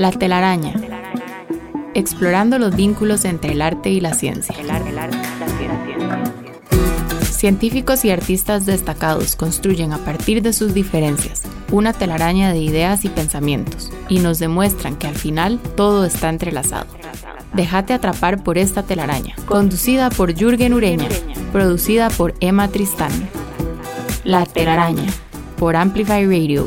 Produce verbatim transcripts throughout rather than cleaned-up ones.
La telaraña. Explorando los vínculos entre el arte y la ciencia. Científicos y artistas destacados construyen a partir de sus diferencias una telaraña de ideas y pensamientos y nos demuestran que al final todo está entrelazado. Déjate atrapar por esta telaraña, conducida por Jürgen Ureña, producida por Emma Tristán. La telaraña, por Amplify Radio.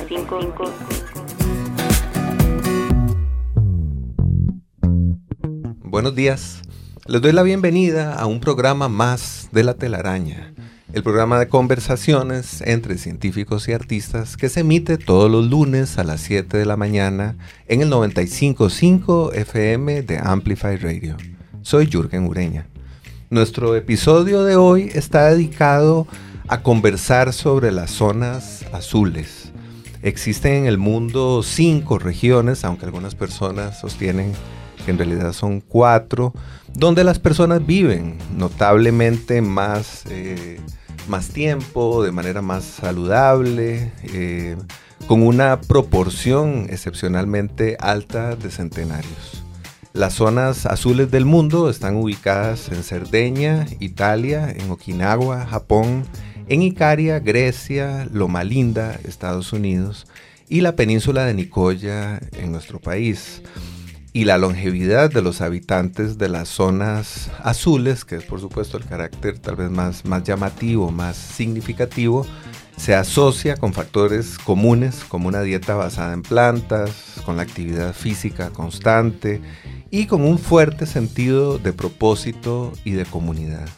Buenos días, les doy la bienvenida a un programa más de La Telaraña, el programa de conversaciones entre científicos y artistas que se emite todos los lunes a las siete de la mañana en el noventa y cinco punto cinco F M de Amplify Radio. Soy Jürgen Ureña. Nuestro episodio de hoy está dedicado a conversar sobre las zonas azules. Existen en el mundo cinco regiones, aunque algunas personas sostienen que en realidad son cuatro, donde las personas viven notablemente más, eh, más tiempo, de manera más saludable, eh, con una proporción excepcionalmente alta de centenarios. Las zonas azules del mundo están ubicadas en Cerdeña, Italia, en Okinawa, Japón, en Icaria, Grecia, Loma Linda, Estados Unidos, y la península de Nicoya en nuestro país. Y la longevidad de los habitantes de las zonas azules, que es por supuesto el carácter tal vez más, más llamativo, más significativo, se asocia con factores comunes como una dieta basada en plantas, con la actividad física constante y con un fuerte sentido de propósito y de comunidad.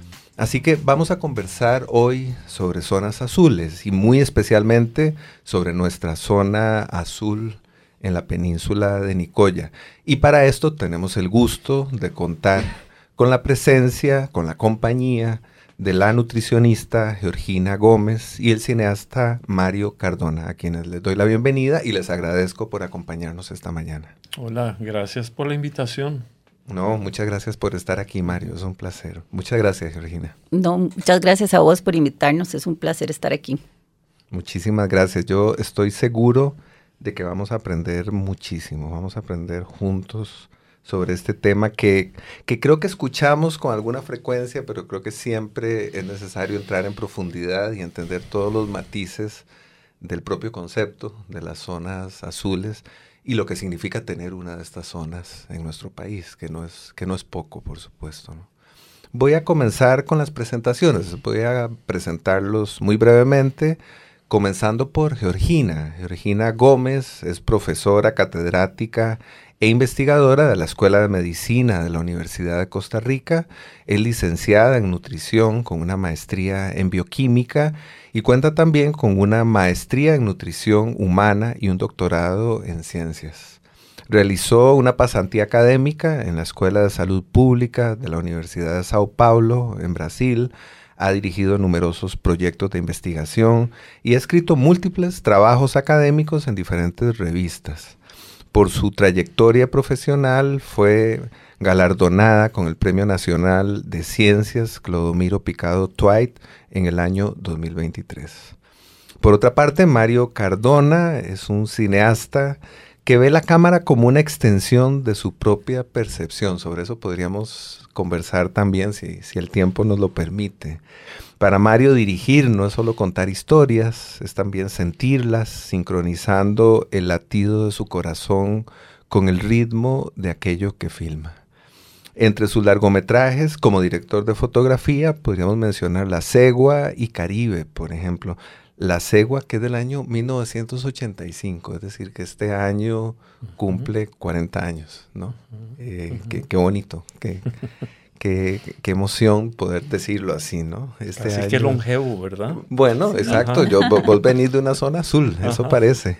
Así que vamos a conversar hoy sobre zonas azules y muy especialmente sobre nuestra zona azul en la península de Nicoya. Y para esto tenemos el gusto de contar con la presencia, con la compañía de la nutricionista Georgina Gómez y el cineasta Mario Cardona, a quienes les doy la bienvenida y les agradezco por acompañarnos esta mañana. Hola, gracias por la invitación. No, muchas gracias por estar aquí, Mario, es un placer. Muchas gracias, Georgina. No, muchas gracias a vos por invitarnos, es un placer estar aquí. Muchísimas gracias, yo estoy seguro de que vamos a aprender muchísimo, vamos a aprender juntos sobre este tema que, que creo que escuchamos con alguna frecuencia, pero creo que siempre es necesario entrar en profundidad y entender todos los matices del propio concepto de las zonas azules y lo que significa tener una de estas zonas en nuestro país, que no es, que no es poco, por supuesto, ¿no? Voy a comenzar con las presentaciones, voy a presentarlos muy brevemente, comenzando por Georgina. Georgina Gómez es profesora catedrática e investigadora de la Escuela de Medicina de la Universidad de Costa Rica. Es licenciada en nutrición con una maestría en bioquímica y cuenta también con una maestría en nutrición humana y un doctorado en ciencias. Realizó una pasantía académica en la Escuela de Salud Pública de la Universidad de Sao Paulo, en Brasil. Ha dirigido numerosos proyectos de investigación y ha escrito múltiples trabajos académicos en diferentes revistas. Por su trayectoria profesional fue galardonada con el Premio Nacional de Ciencias Clodomiro Picado Twite en el año dos mil veintitrés. Por otra parte, Mario Cardona es un cineasta que ve la cámara como una extensión de su propia percepción. Sobre eso podríamos conversar también si, si el tiempo nos lo permite. Para Mario, dirigir no es solo contar historias, es también sentirlas, sincronizando el latido de su corazón con el ritmo de aquello que filma. Entre sus largometrajes, como director de fotografía, podríamos mencionar La Cegua y Caribe, por ejemplo. La Cegua, que es del año mil novecientos ochenta y cinco, es decir, que este año cumple cuarenta años, ¿no? Uh-huh. Eh, uh-huh. qué, qué bonito, qué, qué, qué emoción poder decirlo así, ¿no? Este así año, que longevo, ¿verdad? Bueno, exacto, Ajá. yo vos venís de una zona azul, eso Ajá. parece.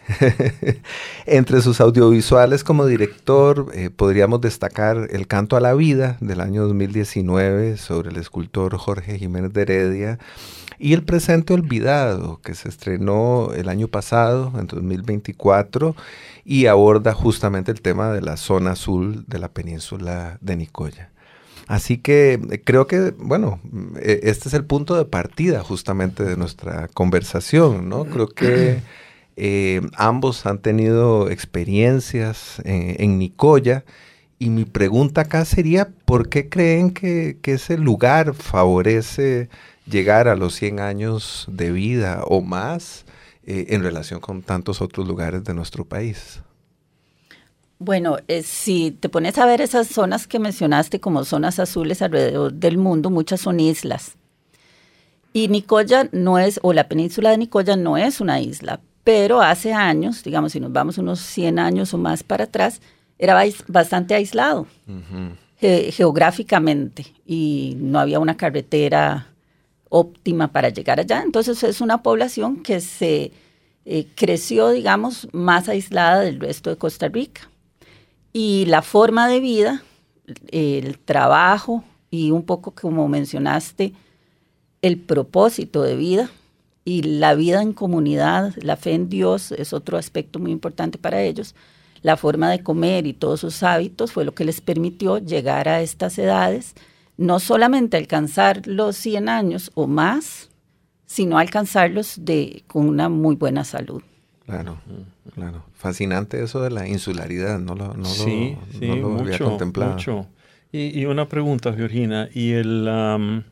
Entre sus audiovisuales como director, eh, podríamos destacar El Canto a la Vida, del año dos mil diecinueve, sobre el escultor Jorge Jiménez de Heredia, y El Presente Olvidado, que se estrenó el año pasado, en dos mil veinticuatro, y aborda justamente el tema de la zona azul de la península de Nicoya. Así que eh, creo que, bueno, eh, este es el punto de partida justamente de nuestra conversación, ¿no? Creo que Eh, ambos han tenido experiencias eh, en Nicoya. Y mi pregunta acá sería, ¿por qué creen que, que ese lugar favorece llegar a los cien años de vida o más eh, en relación con tantos otros lugares de nuestro país? Bueno, eh, si te pones a ver esas zonas que mencionaste como zonas azules alrededor del mundo, muchas son islas. Y Nicoya no es, o la península de Nicoya no es una isla, pero hace años, digamos, si nos vamos unos cien años o más para atrás, era bastante aislado uh-huh. ge- geográficamente y no había una carretera óptima para llegar allá. Entonces es una población que se eh, creció, digamos, más aislada del resto de Costa Rica. Y la forma de vida, el trabajo y un poco como mencionaste, el propósito de vida y la vida en comunidad, la fe en Dios es otro aspecto muy importante para ellos. La forma de comer y todos sus hábitos fue lo que les permitió llegar a estas edades, no solamente alcanzar los cien años o más, sino alcanzarlos de, con una muy buena salud. Claro, claro. Fascinante eso de la insularidad, no lo, no sí, lo, sí, no lo mucho, había contemplado. Mucho. Y, y una pregunta, Georgina, ¿y el, um,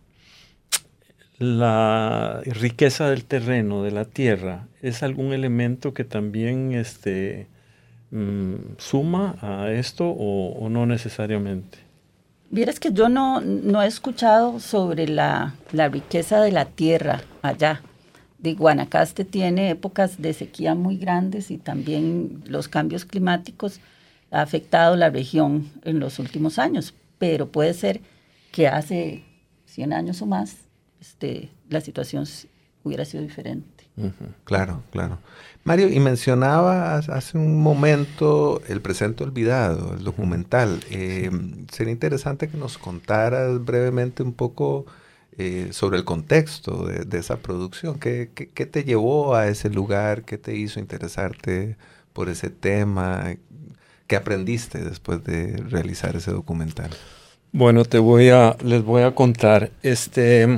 la riqueza del terreno, de la tierra, es algún elemento que también este, mm, suma a esto o, o no necesariamente? Vieras que yo no, no he escuchado sobre la, la riqueza de la tierra allá. De Guanacaste tiene épocas de sequía muy grandes y también los cambios climáticos han afectado la región en los últimos años, pero puede ser que hace cien años o más este, la situación hubiera sido diferente. Uh-huh. Claro, claro. Mario, y mencionabas hace un momento El presente olvidado, el documental. Eh, sería interesante que nos contaras brevemente un poco eh, sobre el contexto de, de esa producción. ¿Qué, qué, ¿Qué te llevó a ese lugar? ¿Qué te hizo interesarte por ese tema? ¿Qué aprendiste después de realizar ese documental? Bueno, te voy a, les voy a contar. Este,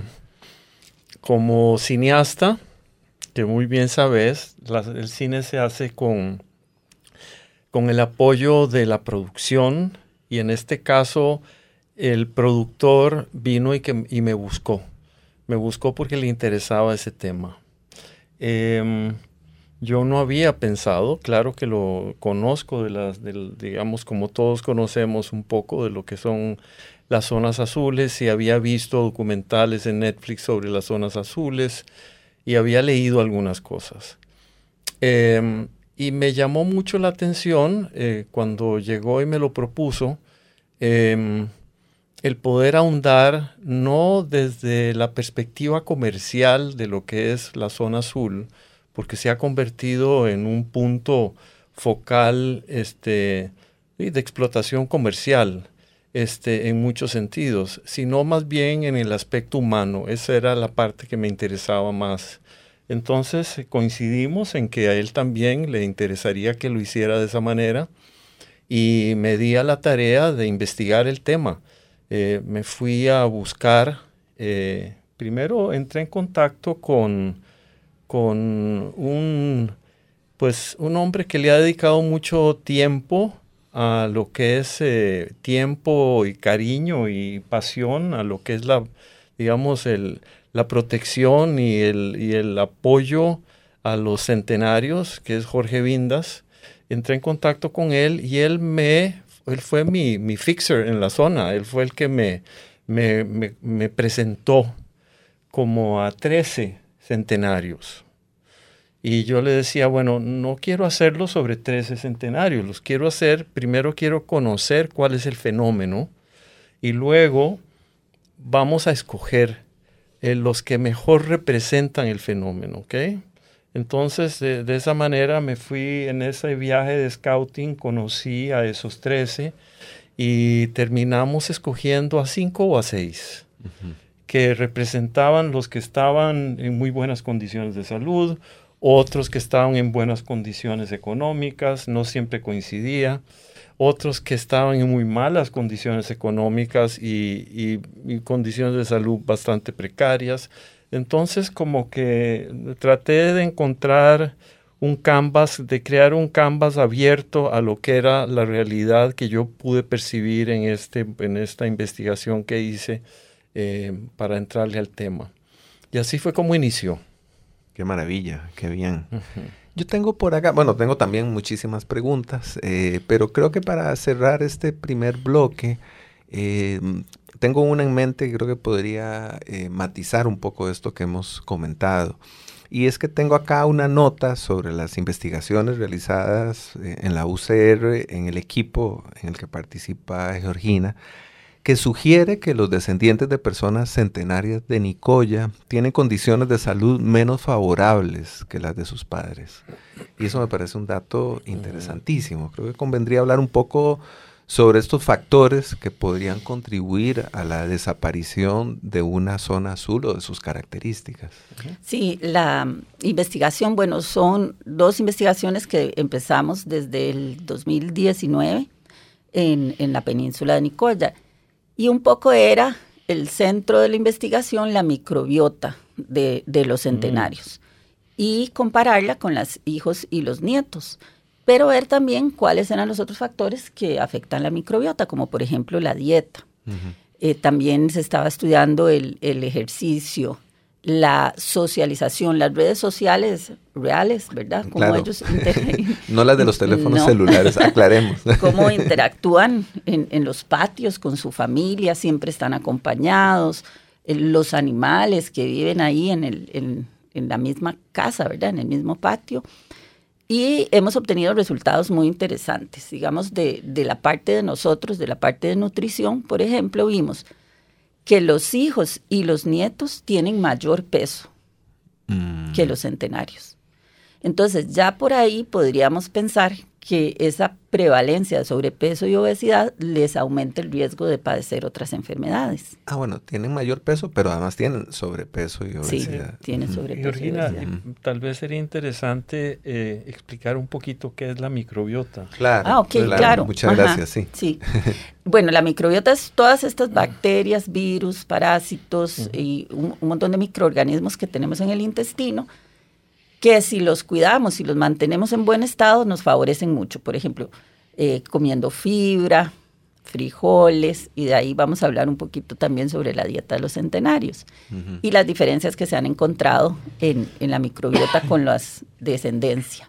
como cineasta, que muy bien sabes, la, el cine se hace con, con el apoyo de la producción y en este caso el productor vino y, que, y me buscó. Me buscó porque le interesaba ese tema. Eh, yo no había pensado, claro que lo conozco, de las, de, digamos como todos conocemos un poco de lo que son las zonas azules y había visto documentales en Netflix sobre las zonas azules y había leído algunas cosas. Eh, y me llamó mucho la atención eh, cuando llegó y me lo propuso, eh, el poder ahondar no desde la perspectiva comercial de lo que es la zona azul, porque se ha convertido en un punto focal este, de explotación comercial este, en muchos sentidos, sino más bien en el aspecto humano. Esa era la parte que me interesaba más. Entonces coincidimos en que a él también le interesaría que lo hiciera de esa manera y me di a la tarea de investigar el tema. Eh, me fui a buscar, eh, primero entré en contacto con, con un, pues, un hombre que le ha dedicado mucho tiempo a lo que es eh, tiempo y cariño y pasión, a lo que es la, digamos, el, la protección y el, y el apoyo a los centenarios, que es Jorge Vindas. Entré en contacto con él y él me... Él fue mi, mi fixer en la zona, él fue el que me, me, me, me presentó como a trece centenarios. Y yo le decía, bueno, no quiero hacerlo sobre trece centenarios, los quiero hacer, primero quiero conocer cuál es el fenómeno y luego vamos a escoger eh, los que mejor representan el fenómeno, ¿ok? Entonces, de, de esa manera me fui en ese viaje de scouting, conocí a esos trece y terminamos escogiendo a cinco o a seis, uh-huh, que representaban los que estaban en muy buenas condiciones de salud, otros que estaban en buenas condiciones económicas, no siempre coincidía, otros que estaban en muy malas condiciones económicas y, y, y condiciones de salud bastante precarias. Entonces, como que traté de encontrar un canvas, de crear un canvas abierto a lo que era la realidad que yo pude percibir en, este, en esta investigación que hice eh, para entrarle al tema. Y así fue como inició. Qué maravilla, qué bien. Uh-huh. Yo tengo por acá, bueno, tengo también muchísimas preguntas, eh, pero creo que para cerrar este primer bloque, eh, tengo una en mente que creo que podría eh, matizar un poco esto que hemos comentado. Y es que tengo acá una nota sobre las investigaciones realizadas eh, en la U C R, en el equipo en el que participa Georgina, que sugiere que los descendientes de personas centenarias de Nicoya tienen condiciones de salud menos favorables que las de sus padres. Y eso me parece un dato interesantísimo. Creo que convendría hablar un poco sobre estos factores que podrían contribuir a la desaparición de una zona azul o de sus características. Sí, la investigación, bueno, son dos investigaciones que empezamos desde el dos mil diecinueve en, en la península de Nicoya. Y un poco era el centro de la investigación, la microbiota de, de los centenarios. Mm. Y compararla con los hijos y los nietos. Pero ver también cuáles eran los otros factores que afectan la microbiota, como por ejemplo la dieta. Uh-huh. Eh, también se estaba estudiando el, el ejercicio, la socialización, las redes sociales reales, ¿verdad? Cómo claro. ellos inter... No las de los teléfonos no. celulares, aclaremos. Cómo interactúan en, en los patios con su familia, siempre están acompañados, eh, los animales que viven ahí en, el, en, en la misma casa, ¿verdad? En el mismo patio. Y hemos obtenido resultados muy interesantes. Digamos, de, de la parte de nosotros, de la parte de nutrición, por ejemplo, vimos que los hijos y los nietos tienen mayor peso mm. que los centenarios. Entonces, ya por ahí podríamos pensar que esa prevalencia de sobrepeso y obesidad les aumenta el riesgo de padecer otras enfermedades. Ah, bueno, tienen mayor peso, pero además tienen sobrepeso y obesidad. Sí, tienen sobrepeso Georgina, y obesidad. Tal vez sería interesante eh, explicar un poquito qué es la microbiota. Claro, ah, okay, claro. claro. Muchas Ajá, gracias, sí. sí. Bueno, la microbiota es todas estas bacterias, virus, parásitos uh-huh. y un, un montón de microorganismos que tenemos en el intestino, que si los cuidamos, si los mantenemos en buen estado, nos favorecen mucho. Por ejemplo, eh, comiendo fibra, frijoles, y de ahí vamos a hablar un poquito también sobre la dieta de los centenarios uh-huh. y las diferencias que se han encontrado en, en la microbiota con la descendencia.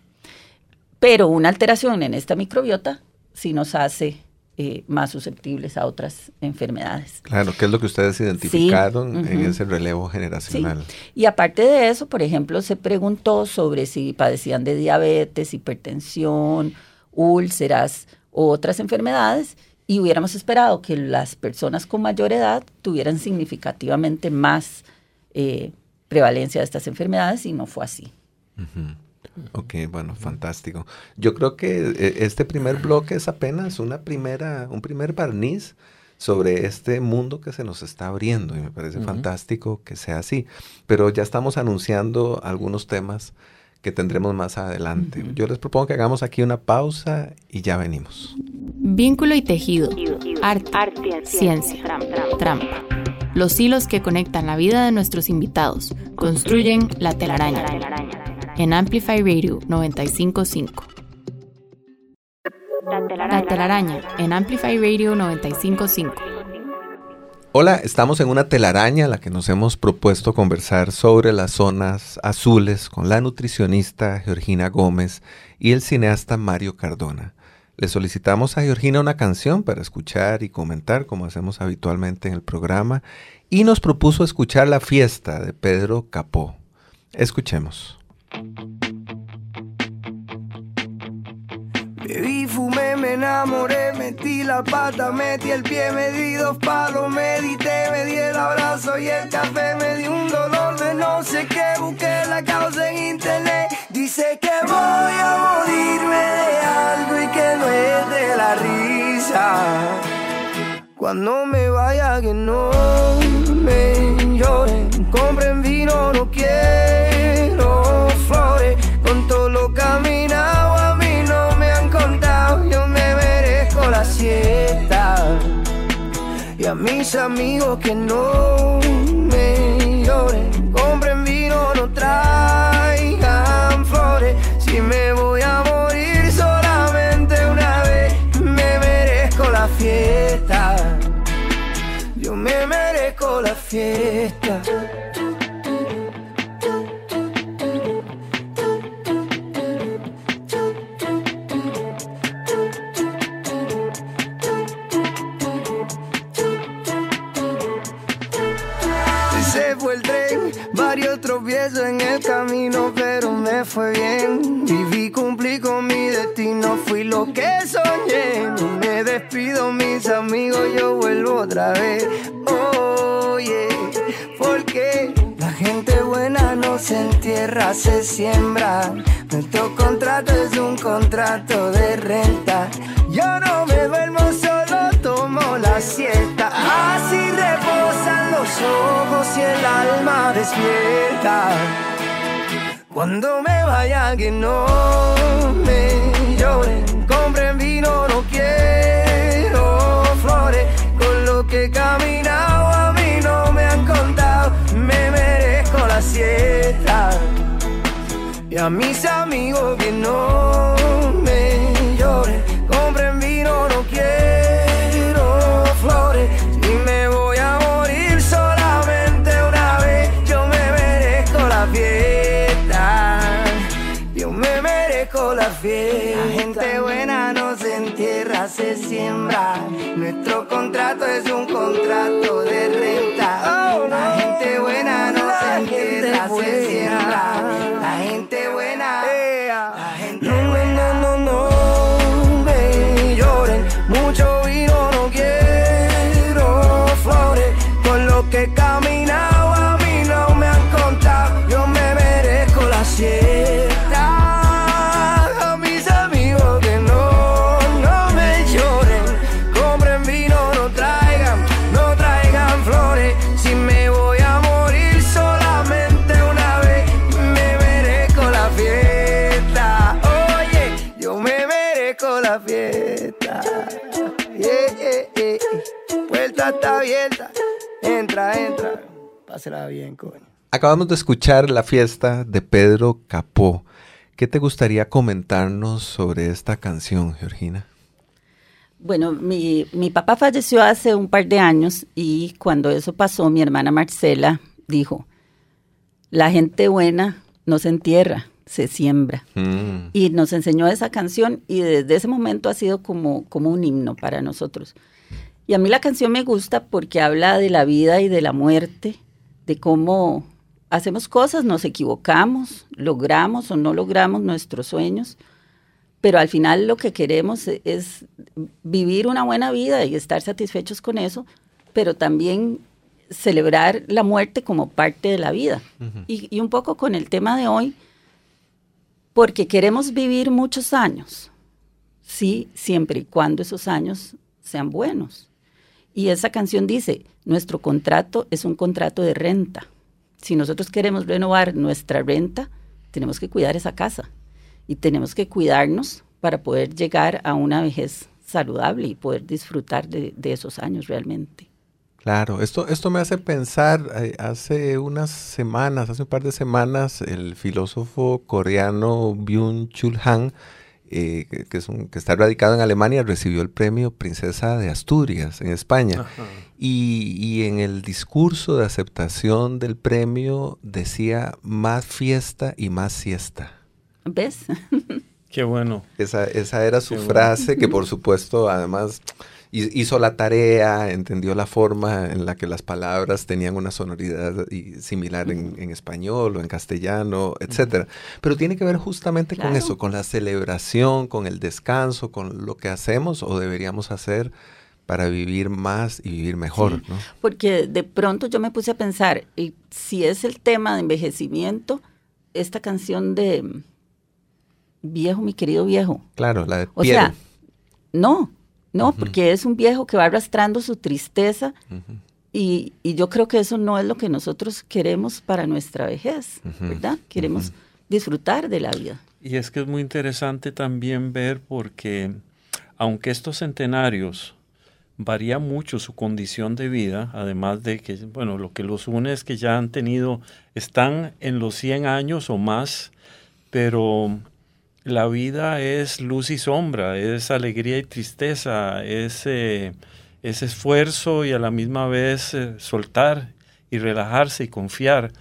Pero una alteración en esta microbiota sí nos hace eh, más susceptibles a otras enfermedades. Claro, que es lo que ustedes identificaron sí, uh-huh. en ese relevo generacional. Sí. Y aparte de eso, por ejemplo, se preguntó sobre si padecían de diabetes, hipertensión, úlceras u otras enfermedades, y hubiéramos esperado que las personas con mayor edad tuvieran significativamente más eh, prevalencia de estas enfermedades, y no fue así. Uh-huh. Ok, bueno, fantástico. Yo creo que este primer bloque es apenas una primera, un primer barniz sobre este mundo que se nos está abriendo, y me parece uh-huh. fantástico que sea así. Pero ya estamos anunciando algunos temas que tendremos más adelante. Uh-huh. Yo les propongo que hagamos aquí una pausa y ya venimos. Vínculo y tejido, arte, arte ciencia, trampa. trampa. Los hilos que conectan la vida de nuestros invitados construyen la telaraña. En Amplify Radio noventa y cinco punto cinco. La telaraña en Amplify Radio noventa y cinco punto cinco. Hola, estamos en una telaraña en la que nos hemos propuesto conversar sobre las zonas azules con la nutricionista Georgina Gómez y el cineasta Mario Cardona. Le solicitamos a Georgina una canción para escuchar y comentar, como hacemos habitualmente en el programa, y nos propuso escuchar La Fiesta de Pedro Capó. Escuchemos. Bebí, fumé, me enamoré, metí la pata, metí el pie, me di dos palos, medité, me di el abrazo y el café, me di un dolor de no sé qué, busqué la causa en internet, dice que voy a morirme de algo y que no es de la risa, cuando me vaya que no me lloren, compren vino, no quiero flores, con todo lo caminado a mí no me han contado, yo me merezco la siesta, y a mis amigos que no me lloren, compren vino, no traigan flores, si me merezco la fiesta. Se fue el tren, varios tropiezos en el camino, pero me fue bien. Viví, cumplí con mi destino, fui lo que soñé. Me despido, mis amigos, yo vuelvo otra vez. Oye, porque la gente buena no se entierra, se siembra. Nuestro contrato es un contrato de renta. Yo no me duermo, solo tomo la siesta. Así reposan los ojos y el alma despierta. Cuando me vaya que no me lloren, compren vino, no quiero flores. Con lo que he caminado a mí no me han contado, me merezco la siesta. Y a mis amigos que no me lloren, compren vino, no quiero flores. Si me voy a morir solamente una vez, yo me merezco la fiesta. Yo me merezco la fiesta. La gente buena no se entierra, se siembra. Nuestro contrato es un contrato de renta. Oh, no. La gente buena no la se entierra, se siembra. La gente buena, la gente no, buena. No, no, no me lloren. Mucho vino, no quiero flores. Con lo que he caminado a mí no me han contado, yo me merezco la siesta. A mis amigos que no, no me lloren, compren vino, no traigan, no traigan flores. Si me voy a morir solamente una vez, me merezco la fiesta. Oye, yo me merezco la fiesta. Yeah, yeah, yeah. Puerta está abierta, entra, entra, pásela bien, coño. Acabamos de escuchar La Fiesta de Pedro Capó. ¿Qué te gustaría comentarnos sobre esta canción, Georgina? Bueno, mi, mi papá falleció hace un par de años y cuando eso pasó, mi hermana Marcela dijo, la gente buena no se entierra, se siembra. Mm. Y nos enseñó esa canción y desde ese momento ha sido como, como un himno para nosotros. Y a mí la canción me gusta porque habla de la vida y de la muerte, de cómo hacemos cosas, nos equivocamos, logramos o no logramos nuestros sueños, pero al final lo que queremos es vivir una buena vida y estar satisfechos con eso, pero también celebrar la muerte como parte de la vida. Uh-huh. Y, y un poco con el tema de hoy, porque queremos vivir muchos años, sí, siempre y cuando esos años sean buenos. Y esa canción dice, nuestro contrato es un contrato de renta. Si nosotros queremos renovar nuestra renta, tenemos que cuidar esa casa y tenemos que cuidarnos para poder llegar a una vejez saludable y poder disfrutar de, de esos años realmente. Claro, esto, esto me hace pensar, eh, hace unas semanas, hace un par de semanas, el filósofo coreano Byung-Chul Han, eh, que, que, es un, que está radicado en Alemania, recibió el premio Princesa de Asturias en España. Y, y en el discurso de aceptación del premio decía más fiesta y más siesta. ¿Ves? Qué bueno. Esa, esa era su Qué frase, bueno. Que por supuesto además hizo la tarea, entendió la forma en la que las palabras tenían una sonoridad y, similar en, en español o en castellano, etcétera. Pero tiene que ver justamente claro. con eso, con la celebración, con el descanso, con lo que hacemos o deberíamos hacer para vivir más y vivir mejor, sí, ¿no? Porque de pronto yo me puse a pensar, y si es el tema de envejecimiento, esta canción de Viejo, mi querido viejo. Claro, la de Piero. O sea, no, no, uh-huh. porque es un viejo que va arrastrando su tristeza uh-huh. y, y yo creo que eso no es lo que nosotros queremos para nuestra vejez, uh-huh. ¿verdad? Queremos uh-huh. disfrutar de la vida. Y es que es muy interesante también ver porque, aunque estos centenarios varía mucho su condición de vida, además de que, bueno, lo que los une es que ya han tenido, están en los cien años o más, pero la vida es luz y sombra, es alegría y tristeza, es, eh, es esfuerzo y a la misma vez eh, soltar y relajarse y confiar.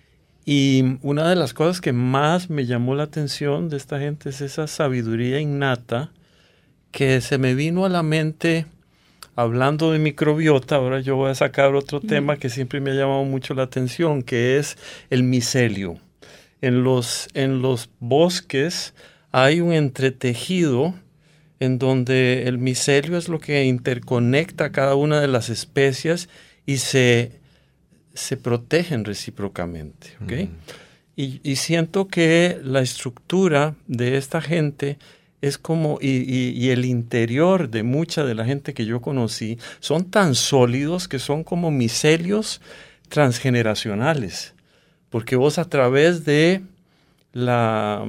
Y una de las cosas que más me llamó la atención de esta gente es esa sabiduría innata que se me vino a la mente hablando de microbiota. Ahora yo voy a sacar otro mm. tema que siempre me ha llamado mucho la atención, que es el micelio. En los, en los bosques hay un entretejido en donde el micelio es lo que interconecta a cada una de las especies y se... se protegen recíprocamente, ¿ok? Mm. Y, y siento que la estructura de esta gente es como, y, y, y el interior de mucha de la gente que yo conocí, son tan sólidos que son como micelios transgeneracionales, porque vos a través de la,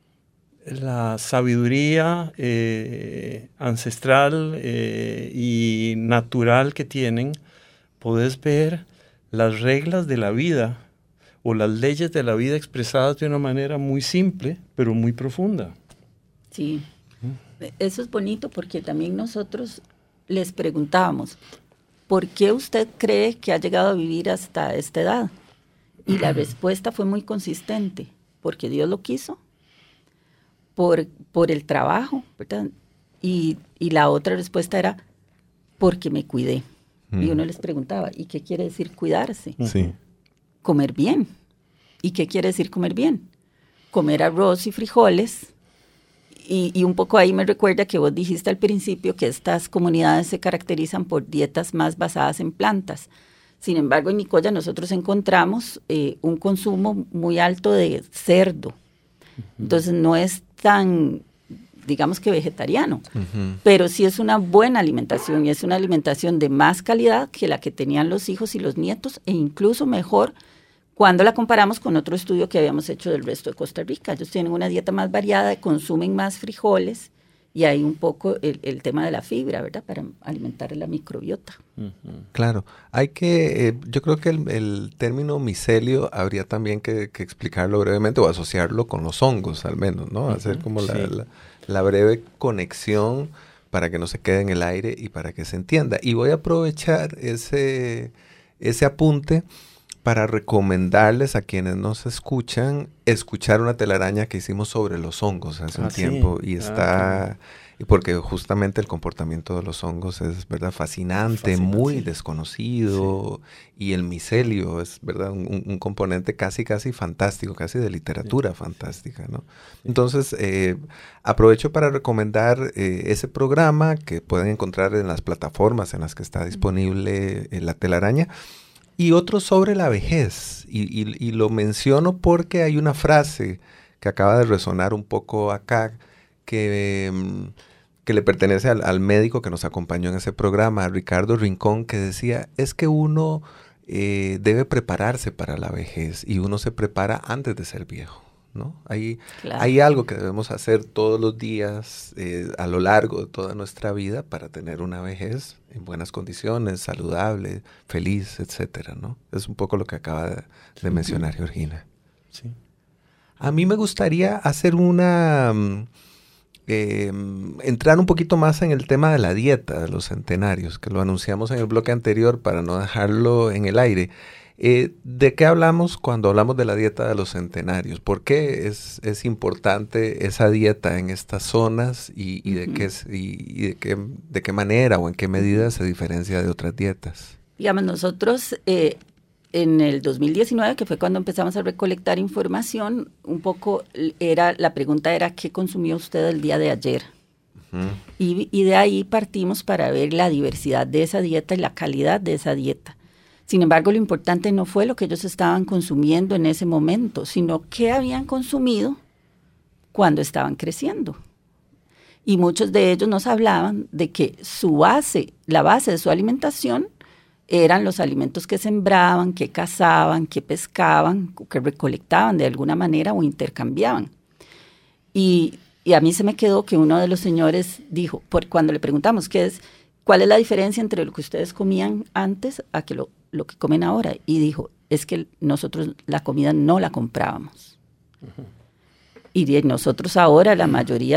la sabiduría eh, ancestral eh, y natural que tienen, podés ver las reglas de la vida o las leyes de la vida expresadas de una manera muy simple, pero muy profunda. Sí, eso es bonito porque también nosotros les preguntábamos, ¿por qué usted cree que ha llegado a vivir hasta esta edad? Y la respuesta fue muy consistente, porque Dios lo quiso, por, por el trabajo, ¿verdad? Y, y la otra respuesta era, porque me cuidé. Y uno les preguntaba, ¿y qué quiere decir cuidarse? Sí. Comer bien. ¿Y qué quiere decir comer bien? Comer arroz y frijoles. Y, y un poco ahí me recuerda que vos dijiste al principio que estas comunidades se caracterizan por dietas más basadas en plantas. Sin embargo, en Nicoya nosotros encontramos eh, un consumo muy alto de cerdo. Uh-huh. Entonces no es tan... digamos que vegetariano, uh-huh. pero sí es una buena alimentación y es una alimentación de más calidad que la que tenían los hijos y los nietos e incluso mejor cuando la comparamos con otro estudio que habíamos hecho del resto de Costa Rica. Ellos tienen una dieta más variada, consumen más frijoles y hay un poco el, el tema de la fibra, ¿verdad? Para alimentar la microbiota. Uh-huh. Claro, hay que, eh, yo creo que el, el término micelio habría también que, que explicarlo brevemente o asociarlo con los hongos al menos, ¿no? Uh-huh. Hacer como la... Sí. la la breve conexión para que no se quede en el aire y para que se entienda. Y voy a aprovechar ese, ese apunte para recomendarles a quienes nos escuchan, escuchar una telaraña que hicimos sobre los hongos hace ah, un tiempo. Sí. Y está... Ah, y porque justamente el comportamiento de los hongos es, ¿verdad?, fascinante, fascinante muy sí. desconocido, sí. y el micelio es, ¿verdad?, un, un componente casi, casi fantástico, casi de literatura sí. fantástica, ¿no? Sí. Entonces, eh, aprovecho para recomendar eh, ese programa que pueden encontrar en las plataformas en las que está disponible eh, La Telaraña, y otro sobre la vejez, y, y, y lo menciono porque hay una frase que acaba de resonar un poco acá, que... Um, que le pertenece al, al médico que nos acompañó en ese programa, a Ricardo Rincón, que decía, es que uno eh, debe prepararse para la vejez y uno se prepara antes de ser viejo, ¿no? Hay, claro. hay algo que debemos hacer todos los días eh, a lo largo de toda nuestra vida para tener una vejez en buenas condiciones, saludable, feliz, etcétera, ¿no? Es un poco lo que acaba de, de mencionar Georgina. Sí. A mí me gustaría hacer una... Eh, entrar un poquito más en el tema de la dieta de los centenarios, que lo anunciamos en el bloque anterior para no dejarlo en el aire. Eh, ¿De qué hablamos cuando hablamos de la dieta de los centenarios? ¿Por qué es, es importante esa dieta en estas zonas y, y, de, uh-huh. qué, y, y de, qué, de qué manera o en qué medida se diferencia de otras dietas? Digamos, nosotros... Eh, En el dos mil diecinueve, que fue cuando empezamos a recolectar información, un poco era la pregunta era ¿qué consumió usted el día de ayer? Uh-huh. Y, y de ahí partimos para ver la diversidad de esa dieta y la calidad de esa dieta. Sin embargo, lo importante no fue lo que ellos estaban consumiendo en ese momento, sino qué habían consumido cuando estaban creciendo. Y muchos de ellos nos hablaban de que su base, la base de su alimentación, eran los alimentos que sembraban, que cazaban, que pescaban, que recolectaban de alguna manera o intercambiaban. Y, y a mí se me quedó que uno de los señores dijo, por, cuando le preguntamos qué es, cuál es la diferencia entre lo que ustedes comían antes a que lo, lo que comen ahora, y dijo, es que nosotros la comida no la comprábamos. Uh-huh. Y de nosotros ahora la mayoría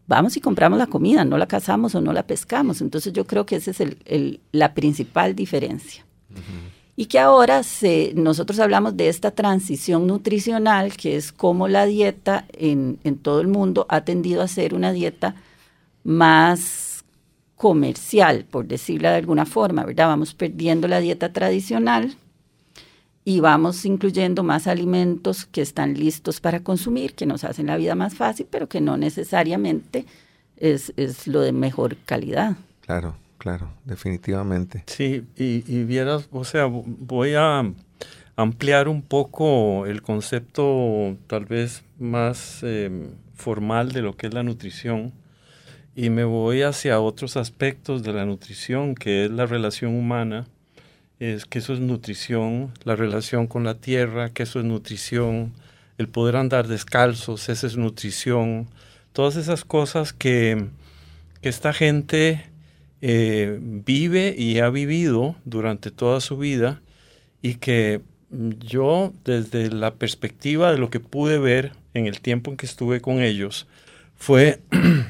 vamos y compramos la comida, no la cazamos o no la pescamos. Entonces yo creo que esa es el, el, la principal diferencia. Uh-huh. Y que ahora se, nosotros hablamos de esta transición nutricional, que es como la dieta en, en todo el mundo ha tendido a ser una dieta más comercial, por decirla de alguna forma, ¿verdad? Vamos perdiendo la dieta tradicional y vamos incluyendo más alimentos que están listos para consumir, que nos hacen la vida más fácil, pero que no necesariamente es, es lo de mejor calidad. Claro, claro, definitivamente. Sí, y, y vieras, o sea, voy a ampliar un poco el concepto tal vez más eh, formal de lo que es la nutrición y me voy hacia otros aspectos de la nutrición, que es la relación humana. Es que eso es nutrición, la relación con la tierra, que eso es nutrición, el poder andar descalzos, esa es nutrición, todas esas cosas que, que esta gente eh, vive y ha vivido durante toda su vida y que yo desde la perspectiva de lo que pude ver en el tiempo en que estuve con ellos fue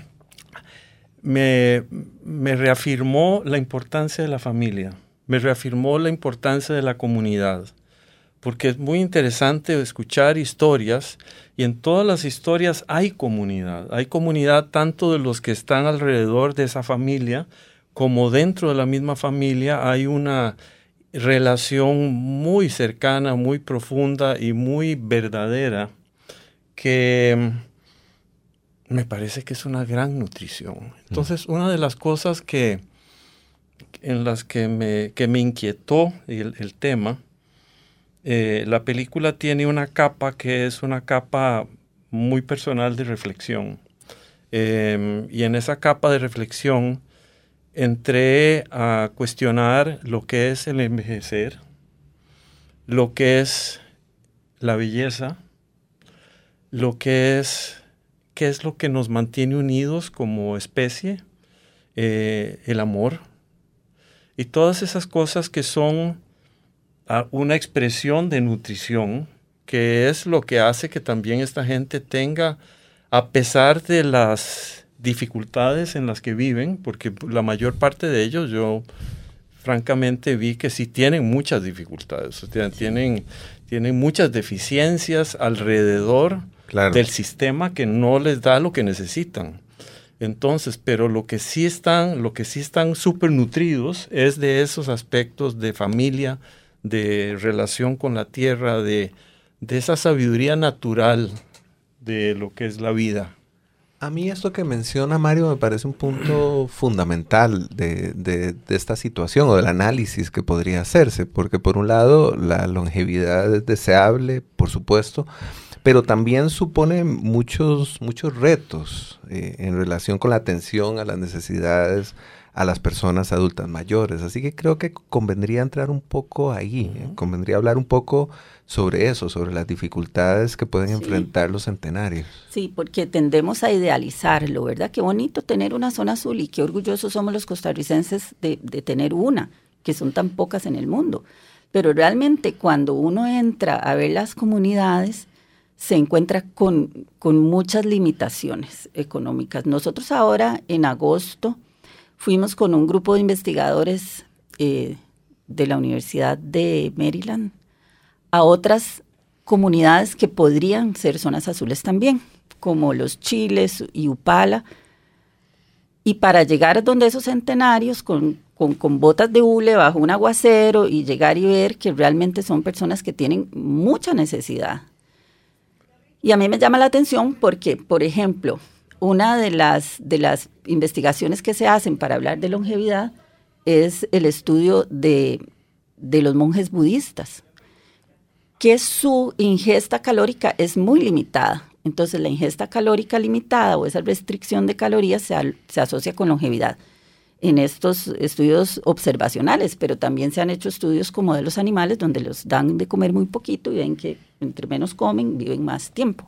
me, me reafirmó la importancia de la familia. Me reafirmó la importancia de la comunidad, porque es muy interesante escuchar historias y en todas las historias hay comunidad. Hay comunidad tanto de los que están alrededor de esa familia como dentro de la misma familia hay una relación muy cercana, muy profunda y muy verdadera que me parece que es una gran nutrición. Entonces, una de las cosas que en las que me, que me inquietó el, el tema, eh, la película tiene una capa que es una capa muy personal de reflexión. Eh, y en esa capa de reflexión entré a cuestionar lo que es el envejecer, lo que es la belleza, lo que es, qué es lo que nos mantiene unidos como especie, eh, el amor, y todas esas cosas que son uh, una expresión de nutrición, que es lo que hace que también esta gente tenga, a pesar de las dificultades en las que viven, porque la mayor parte de ellos yo francamente vi que sí tienen muchas dificultades, o sea, tienen, tienen muchas deficiencias alrededor claro. del sistema que no les da lo que necesitan. Entonces, pero lo que sí están, lo que sí están súper nutridos es de esos aspectos de familia, de relación con la tierra, de, de esa sabiduría natural de lo que es la vida. A mí esto que menciona Mario me parece un punto fundamental de, de, de esta situación o del análisis que podría hacerse, porque por un lado la longevidad es deseable, por supuesto, pero también supone muchos, muchos retos eh, en relación con la atención a las necesidades a las personas adultas mayores. Así que creo que convendría entrar un poco ahí, uh-huh. eh, convendría hablar un poco sobre eso, sobre las dificultades que pueden sí. enfrentar los centenarios. Sí, porque tendemos a idealizarlo, ¿verdad? Qué bonito tener una zona azul y qué orgullosos somos los costarricenses de, de tener una, que son tan pocas en el mundo. Pero realmente cuando uno entra a ver las comunidades, se encuentra con, con muchas limitaciones económicas. Nosotros ahora, en agosto, fuimos con un grupo de investigadores eh, de la Universidad de Maryland a otras comunidades que podrían ser zonas azules también, como Los Chiles y Upala. Y para llegar donde esos centenarios, con, con, con botas de hule bajo un aguacero, y llegar y ver que realmente son personas que tienen mucha necesidad. Y a mí me llama la atención porque, por ejemplo, una de las, de las investigaciones que se hacen para hablar de longevidad es el estudio de, de los monjes budistas, que su ingesta calórica es muy limitada. Entonces, la ingesta calórica limitada o esa restricción de calorías se, al, se asocia con longevidad en estos estudios observacionales, pero también se han hecho estudios como de los animales, donde los dan de comer muy poquito y ven que entre menos comen, viven más tiempo.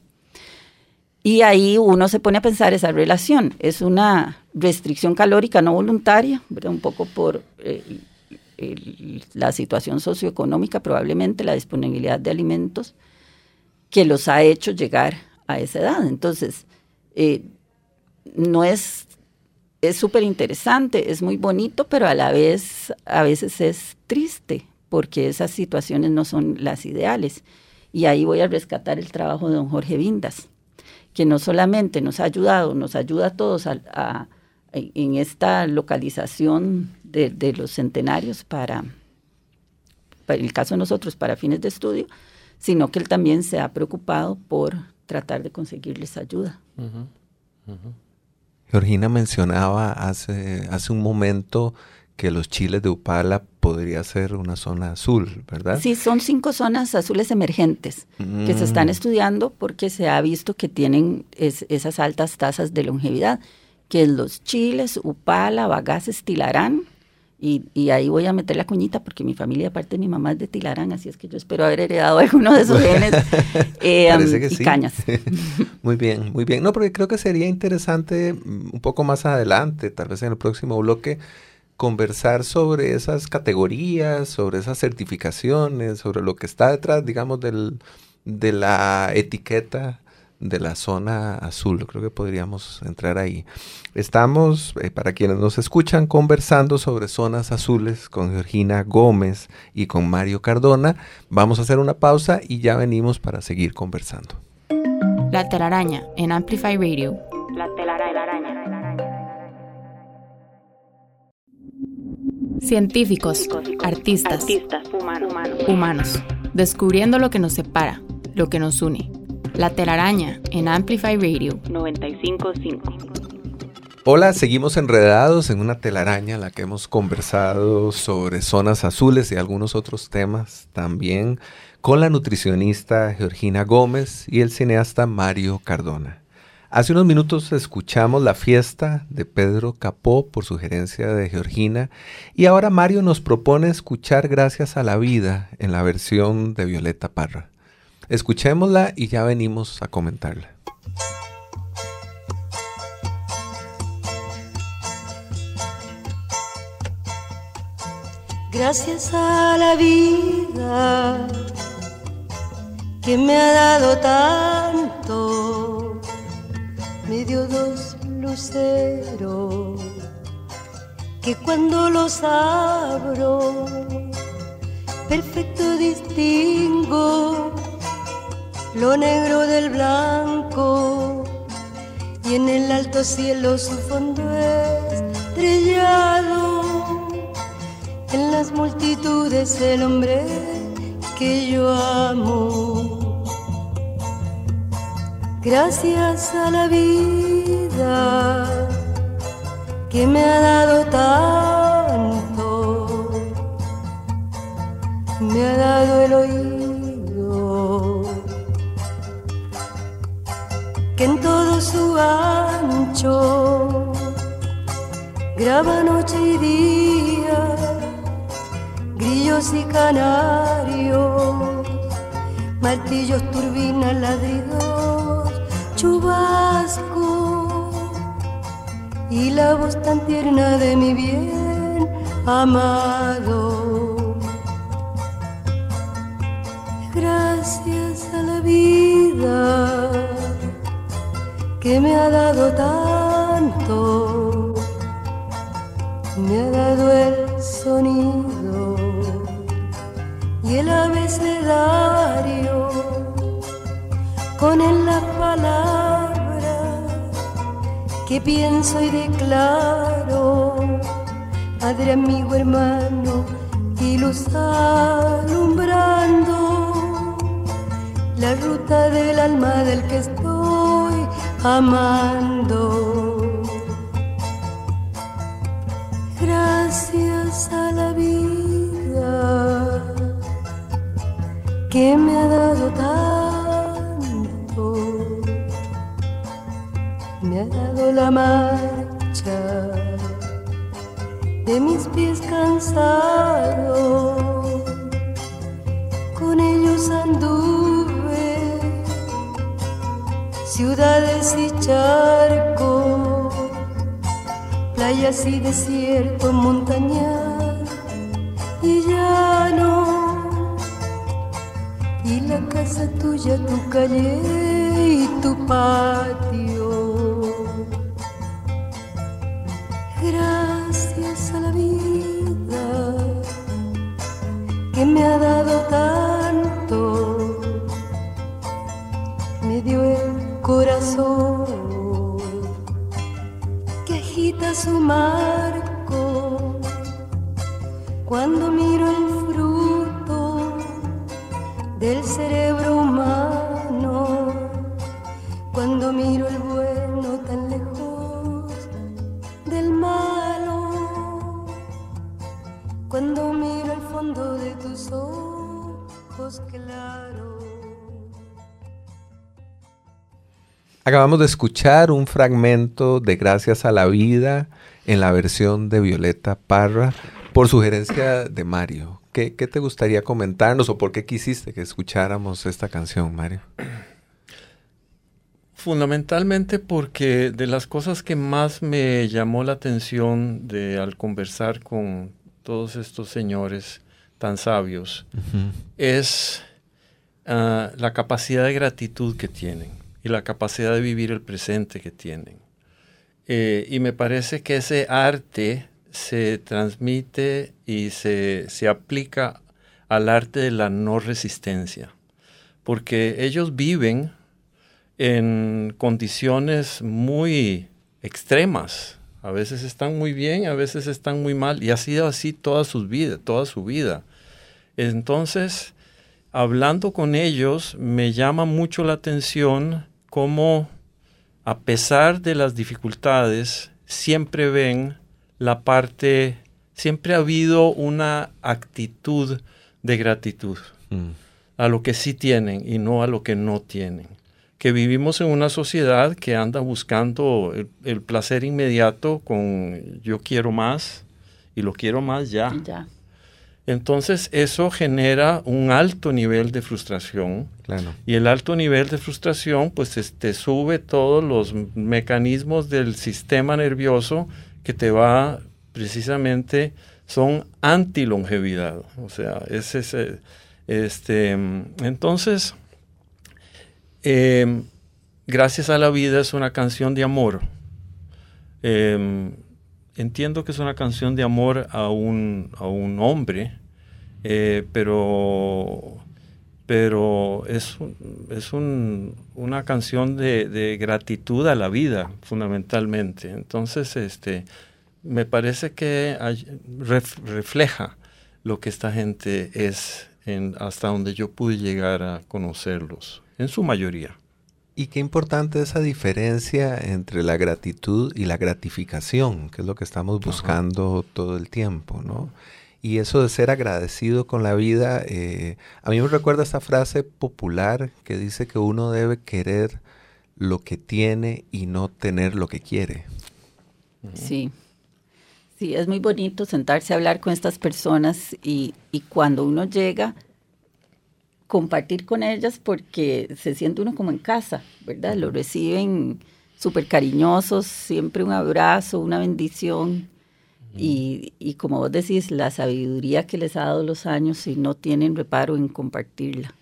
Y ahí uno se pone a pensar esa relación. Es una restricción calórica no voluntaria, ¿verdad? Un poco por eh, el, la situación socioeconómica, probablemente la disponibilidad de alimentos, que los ha hecho llegar a esa edad. Entonces, eh, no es, es súper interesante, es muy bonito, pero a la vez, a veces es triste, porque esas situaciones no son las ideales. Y ahí voy a rescatar el trabajo de don Jorge Vindas, que no solamente nos ha ayudado, nos ayuda a todos a, a, en esta localización de, de los centenarios para, para, en el caso de nosotros, para fines de estudio, sino que él también se ha preocupado por tratar de conseguirles ayuda. Uh-huh. Uh-huh. Georgina mencionaba hace, hace un momento que los chiles de Upala podría ser una zona azul, ¿verdad? Sí, son cinco zonas azules emergentes mm. que se están estudiando porque se ha visto que tienen es, esas altas tasas de longevidad, que es los chiles, Upala, Bagaces, Tilarán, y, y ahí voy a meter la cuñita porque mi familia, aparte de mi mamá, es de Tilarán, así es que yo espero haber heredado alguno de esos genes eh, Parece que y sí. cañas. Muy bien, muy bien. No, porque creo que sería interesante un poco más adelante, tal vez en el próximo bloque, conversar sobre esas categorías, sobre esas certificaciones, sobre lo que está detrás, digamos, del, de la etiqueta de la zona azul. Creo que podríamos entrar ahí. Estamos, eh, para quienes nos escuchan, conversando sobre zonas azules con Georgina Gómez y con Mario Cardona. Vamos a hacer una pausa y ya venimos para seguir conversando. La telaraña en Amplify Radio. La telaraña. Científicos, artistas, artistas humanos, humanos, humanos, descubriendo lo que nos separa, lo que nos une. La telaraña en Amplify Radio noventa y cinco punto cinco. Hola, seguimos enredados en una telaraña en la que hemos conversado sobre zonas azules y algunos otros temas también con la nutricionista Georgina Gómez y el cineasta Mario Cardona. Hace unos minutos escuchamos La Fiesta de Pedro Capó por sugerencia de Georgina y ahora Mario nos propone escuchar Gracias a la Vida en la versión de Violeta Parra. Escuchémosla y ya venimos a comentarla. Gracias a la vida que me ha dado tanto, me dio dos luceros que cuando los abro perfecto distingo lo negro del blanco y en el alto cielo su fondo estrellado, en las multitudes el hombre que yo amo. Gracias a la vida que me ha dado tanto, me ha dado el oído que en todo su ancho graba noche y día, grillos y canarios, martillos, turbinas, ladridos, chubasco y la voz tan tierna de mi bien amado. Gracias a la vida que me ha dado tanto, me ha dado el sonido y el abecedario, con él las palabras que pienso y declaro, padre, amigo, hermano y luz alumbrando la ruta del alma del que estoy amando. Gracias a la vida que me ha dado tanto, me ha dado la marcha de mis pies cansados, con ellos anduve ciudades y charcos, playas y desierto, montañas y llano, y la casa tuya, tu calle y tu patio. Gracias a la vida que me ha dado tanto, me dio el corazón que agita su marco cuando miro el fruto del cerebro humano, cuando miro el bueno tan lejos del malo, cuando miro el fondo de tus ojos claros. Acabamos de escuchar un fragmento de Gracias a la Vida en la versión de Violeta Parra por sugerencia de Mario. ¿Qué, qué te gustaría comentarnos o por qué quisiste que escucháramos esta canción, Mario? Fundamentalmente porque de las cosas que más me llamó la atención de al conversar con todos estos señores tan sabios uh-huh. es uh, la capacidad de gratitud que tienen y la capacidad de vivir el presente que tienen. Eh, y me parece que ese arte se transmite y se, se aplica al arte de la no resistencia, porque ellos viven en condiciones muy extremas. A veces están muy bien, a veces están muy mal, y ha sido así toda su vida, toda su vida. Entonces, hablando con ellos, me llama mucho la atención cómo, a pesar de las dificultades, siempre ven la parte, siempre ha habido una actitud de gratitud mm. a lo que sí tienen y no a lo que no tienen. Que vivimos en una sociedad que anda buscando el, el placer inmediato con yo quiero más y lo quiero más ya. ya. Entonces eso genera un alto nivel de frustración. Claro. Y el alto nivel de frustración pues te sube todos los mecanismos del sistema nervioso que te va precisamente, son anti-longevidad. O sea, es ese, este, entonces... Eh, Gracias a la Vida es una canción de amor. Eh, entiendo que es una canción de amor a un, a un hombre, eh, pero, pero es, es un, una canción de, de gratitud a la vida, fundamentalmente. Entonces, este, me parece que hay, ref, refleja lo que esta gente es en, hasta donde yo pude llegar a conocerlos. En su mayoría. Y qué importante esa diferencia entre la gratitud y la gratificación, que es lo que estamos buscando Ajá. todo el tiempo, ¿no? Y eso de ser agradecido con la vida, eh, a mí me recuerda esta frase popular que dice que uno debe querer lo que tiene y no tener lo que quiere. Sí, sí, es muy bonito sentarse a hablar con estas personas y, y cuando uno llega... compartir con ellas porque se siente uno como en casa, ¿verdad? Lo reciben súper cariñosos, siempre un abrazo, una bendición. Uh-huh. Y, y como vos decís, la sabiduría que les ha dado los años y no tienen reparo en compartirla.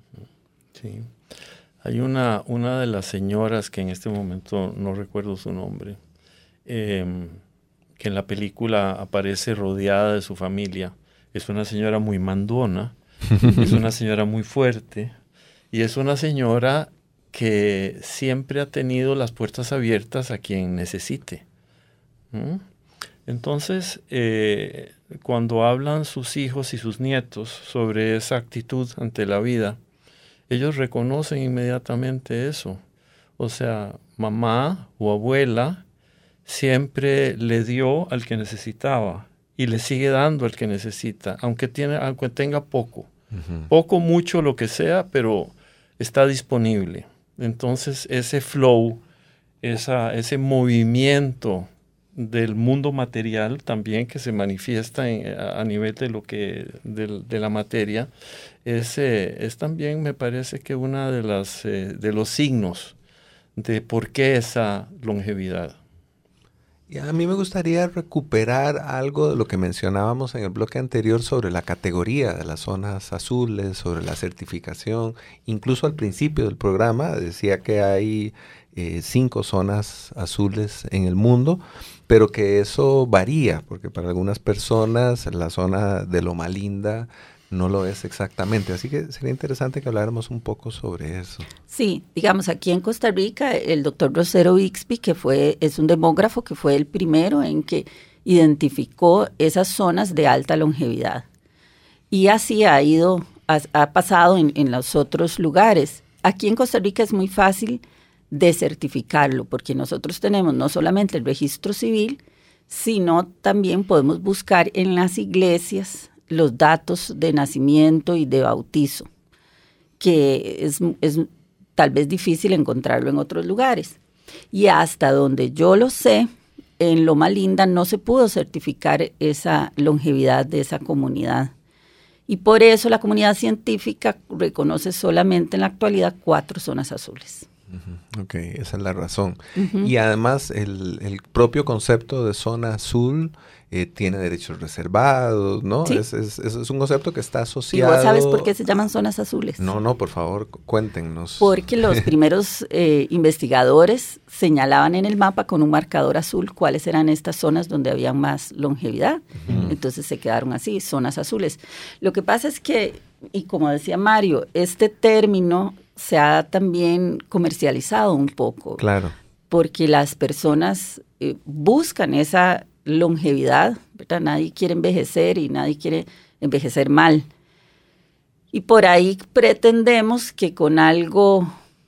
Sí. Hay una, una de las señoras que en este momento no recuerdo su nombre, eh, que en la película aparece rodeada de su familia. Es una señora muy mandona, es una señora muy fuerte y es una señora que siempre ha tenido las puertas abiertas a quien necesite. ¿Mm? Entonces, eh, cuando hablan sus hijos y sus nietos sobre esa actitud ante la vida, ellos reconocen inmediatamente eso. O sea, mamá o abuela siempre le dio al que necesitaba y le sigue dando al que necesita, aunque, tiene, aunque tenga poco. Uh-huh. Poco, mucho, lo que sea, pero está disponible. Entonces, ese flow, esa, ese movimiento del mundo material también que se manifiesta en, a, a nivel de lo que de, de la materia, es, eh, es también, me parece que una de las eh, de los signos de por qué esa longevidad. Y a mí me gustaría recuperar algo de lo que mencionábamos en el bloque anterior sobre la categoría de las zonas azules, sobre la certificación. Incluso al principio del programa decía que hay eh, cinco zonas azules en el mundo, pero que eso varía, porque para algunas personas la zona de Loma Linda no lo es exactamente. Así que sería interesante que habláramos un poco sobre eso. Sí, digamos, aquí en Costa Rica, el doctor Rosero Bixby, que fue, es un demógrafo que fue el primero en que identificó esas zonas de alta longevidad. Y así ha ido, ha, ha pasado en, en los otros lugares. Aquí en Costa Rica es muy fácil de certificarlo, porque nosotros tenemos no solamente el registro civil, sino también podemos buscar en las iglesias los datos de nacimiento y de bautizo, que es, es tal vez difícil encontrarlo en otros lugares. Y hasta donde yo lo sé, en Loma Linda no se pudo certificar esa longevidad de esa comunidad. Y por eso la comunidad científica reconoce solamente en la actualidad cuatro zonas azules. Uh-huh. Ok, esa es la razón. Uh-huh. Y además el, el propio concepto de zona azul eh, tiene derechos reservados, ¿no? ¿Sí? Es, es, es un concepto que está asociado... ¿Y vos sabes por qué se llaman zonas azules? No, no, por favor, cuéntenos. Porque los primeros eh, investigadores señalaban en el mapa con un marcador azul cuáles eran estas zonas donde había más longevidad. Uh-huh. Entonces se quedaron así, zonas azules. Lo que pasa es que, y como decía Mario, este término se ha también comercializado un poco. Claro. Porque las personas eh, buscan esa longevidad, ¿verdad? Nadie quiere envejecer y nadie quiere envejecer mal. Y por ahí pretendemos que con algo,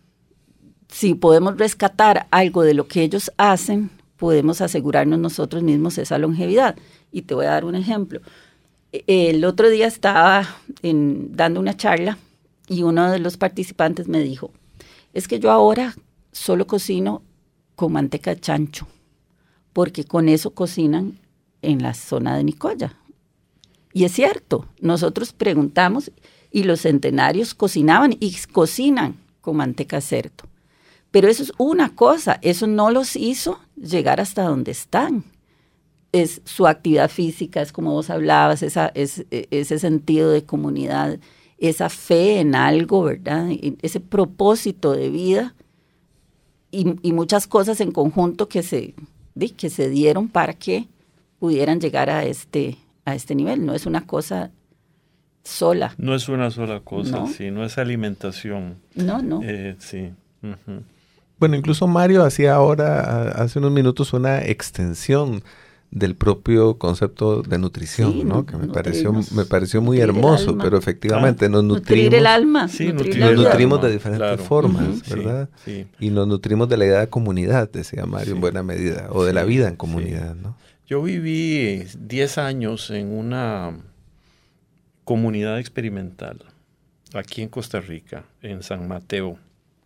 si podemos rescatar algo de lo que ellos hacen, podemos asegurarnos nosotros mismos esa longevidad. Y te voy a dar un ejemplo. El otro día estaba en, dando una charla y uno de los participantes me dijo, es que yo ahora solo cocino con manteca de chancho, porque con eso cocinan en la zona de Nicoya. Y es cierto, nosotros preguntamos y los centenarios cocinaban y cocinan con manteca de cerdo. Pero eso es una cosa, eso no los hizo llegar hasta donde están. Es su actividad física, es como vos hablabas, esa, es, ese sentido de comunidad, esa fe en algo, ¿verdad? Ese propósito de vida y, y muchas cosas en conjunto que se, que se dieron para que pudieran llegar a este, a este nivel. No es una cosa sola. No es una sola cosa, no, sí, no es alimentación. No, no. Eh, sí. Uh-huh. Bueno, incluso Mario hacía ahora, hace unos minutos, una extensión del propio concepto de nutrición, sí, ¿no? Que me pareció, me pareció muy hermoso, pero efectivamente nos nutrimos. Nutrir el alma. Sí, nutrir nos el nutrimos alma. de diferentes Claro. formas, Uh-huh. ¿verdad? Sí, sí. Y nos nutrimos de la idea de comunidad, decía Mario, sí, en buena medida, o de sí, la vida en comunidad, sí, ¿no? Yo viví diez años en una comunidad experimental aquí en Costa Rica, en San Mateo,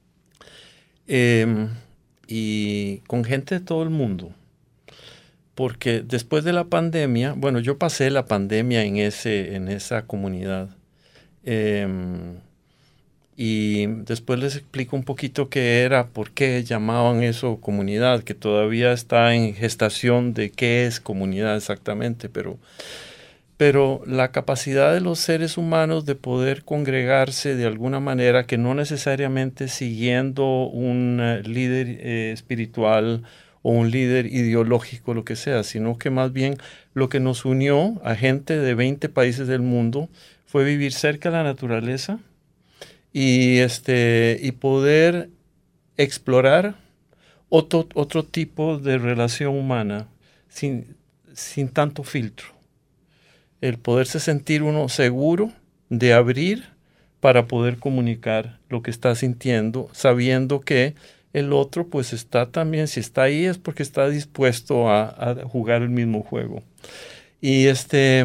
eh, y con gente de todo el mundo. Porque después de la pandemia, bueno, yo pasé la pandemia en, ese, en esa comunidad. Eh, y después les explico un poquito qué era, por qué llamaban eso comunidad, que todavía está en gestación de qué es comunidad exactamente. Pero, pero la capacidad de los seres humanos de poder congregarse de alguna manera, que no necesariamente siguiendo un uh, líder eh, espiritual o un líder ideológico, lo que sea, sino que más bien lo que nos unió a gente de veinte países del mundo fue vivir cerca de la naturaleza y, este, y poder explorar otro, otro tipo de relación humana sin, sin tanto filtro. El poderse sentir uno seguro de abrir para poder comunicar lo que está sintiendo, sabiendo que el otro pues está también, si está ahí es porque está dispuesto a, a jugar el mismo juego. Y este,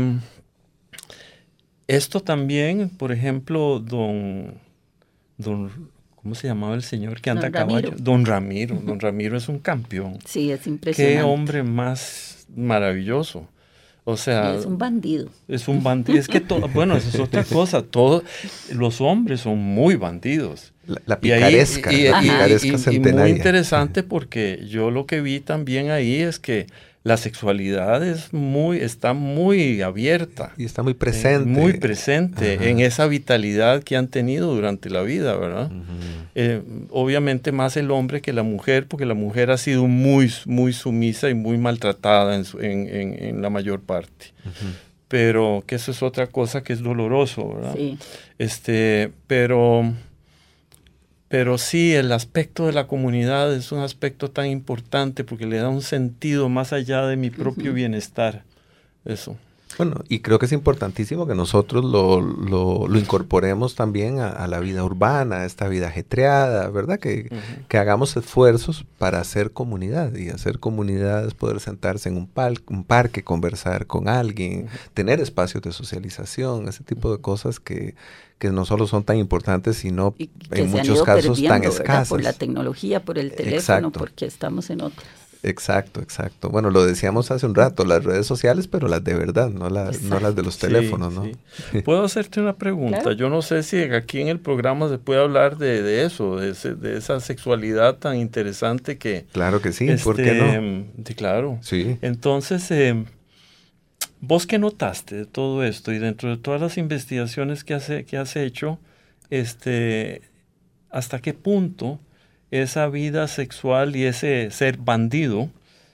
esto también, por ejemplo, don, don, ¿cómo se llamaba el señor que anda a caballo? Don Ramiro. Don Ramiro es un campeón. Sí, es impresionante. Qué hombre más maravilloso. O sea, es un bandido. Es un bandido. Es que todo, bueno, eso es otra cosa. Todos los hombres son muy bandidos. La, la picaresca, y, ahí, y, la picaresca y, y, centenaria. Y muy interesante porque yo lo que vi también ahí es que la sexualidad es muy, está muy abierta. Y está muy presente. Eh, muy presente Ajá. en esa vitalidad que han tenido durante la vida, ¿verdad? Uh-huh. Eh, obviamente más el hombre que la mujer, porque la mujer ha sido muy, muy sumisa y muy maltratada en, su, en, en, en la mayor parte. Uh-huh. Pero que eso es otra cosa que es doloroso, ¿verdad? Sí. Este, pero... Pero sí, el aspecto de la comunidad es un aspecto tan importante porque le da un sentido más allá de mi propio uh-huh. bienestar. Eso. Bueno, y creo que es importantísimo que nosotros lo, lo, lo incorporemos también a, a la vida urbana, a esta vida ajetreada, ¿verdad? Que, uh-huh. que hagamos esfuerzos para hacer comunidad. Y hacer comunidad es poder sentarse en un, pal- un parque, conversar con alguien, uh-huh. tener espacios de socialización, ese tipo de cosas que... que no solo son tan importantes, sino y que en se muchos han ido casos tan ¿verdad? escasas. Por la tecnología, por el teléfono, exacto. porque estamos en otras. Exacto, exacto. Bueno, lo decíamos hace un rato, las redes sociales, pero las de verdad, no, la, no las de los teléfonos, sí, ¿no? Sí. Puedo hacerte una pregunta. Claro. Yo no sé si aquí en el programa se puede hablar de, de eso, de, ese, de esa sexualidad tan interesante que... Claro que sí, este, ¿por qué no? Sí, claro. Sí. Entonces... Eh, ¿vos qué notaste de todo esto? Y dentro de todas las investigaciones que has, que has hecho, este, ¿hasta qué punto esa vida sexual y ese ser bandido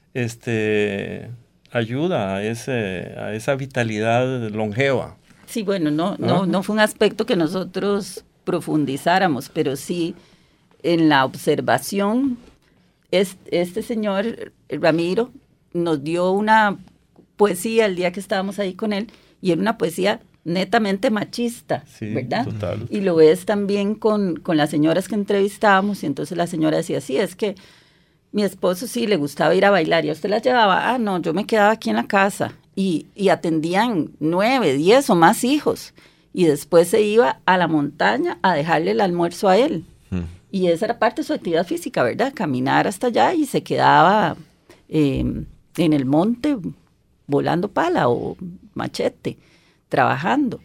este, ayuda a, ese, a esa vitalidad longeva? Sí, bueno, no, no, no fue un aspecto que nosotros profundizáramos, pero sí en la observación, este, este señor Ramiro nos dio una poesía el día que estábamos ahí con él, y era una poesía netamente machista, sí, ¿verdad? Total. Y lo ves también con, con las señoras que entrevistábamos, y entonces la señora decía, sí, es que mi esposo sí le gustaba ir a bailar, y a usted las llevaba, ah, no, yo me quedaba aquí en la casa, y, y atendían nueve, diez o más hijos, y después se iba a la montaña a dejarle el almuerzo a él, hmm. y esa era parte de su actividad física, ¿verdad? Caminar hasta allá, y se quedaba eh, en el monte, volando pala o machete, trabajando.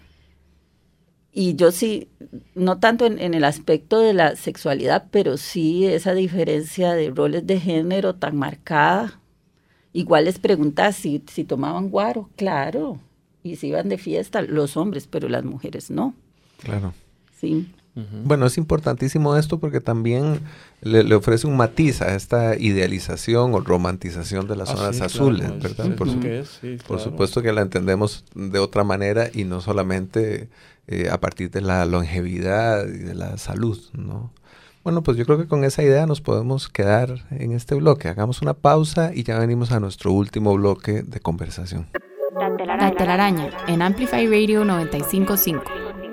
Y yo sí, no tanto en, en el aspecto de la sexualidad, pero sí esa diferencia de roles de género tan marcada. Igual les preguntaba si, si tomaban guaro, claro, y si iban de fiesta los hombres, pero las mujeres no. Claro. Sí. Uh-huh. Bueno, es importantísimo esto porque también le, le ofrece un matiz a esta idealización o romantización de las ah, zonas sí, azules, claro, ¿verdad? Es, por, es su, que es, sí, claro. por supuesto que la entendemos de otra manera y no solamente eh, a partir de la longevidad y de la salud, ¿no? Bueno, pues yo creo que con esa idea nos podemos quedar en este bloque. Hagamos una pausa y ya venimos a nuestro último bloque de conversación. La telaraña, la telaraña en Amplify Radio noventa y cinco punto cinco.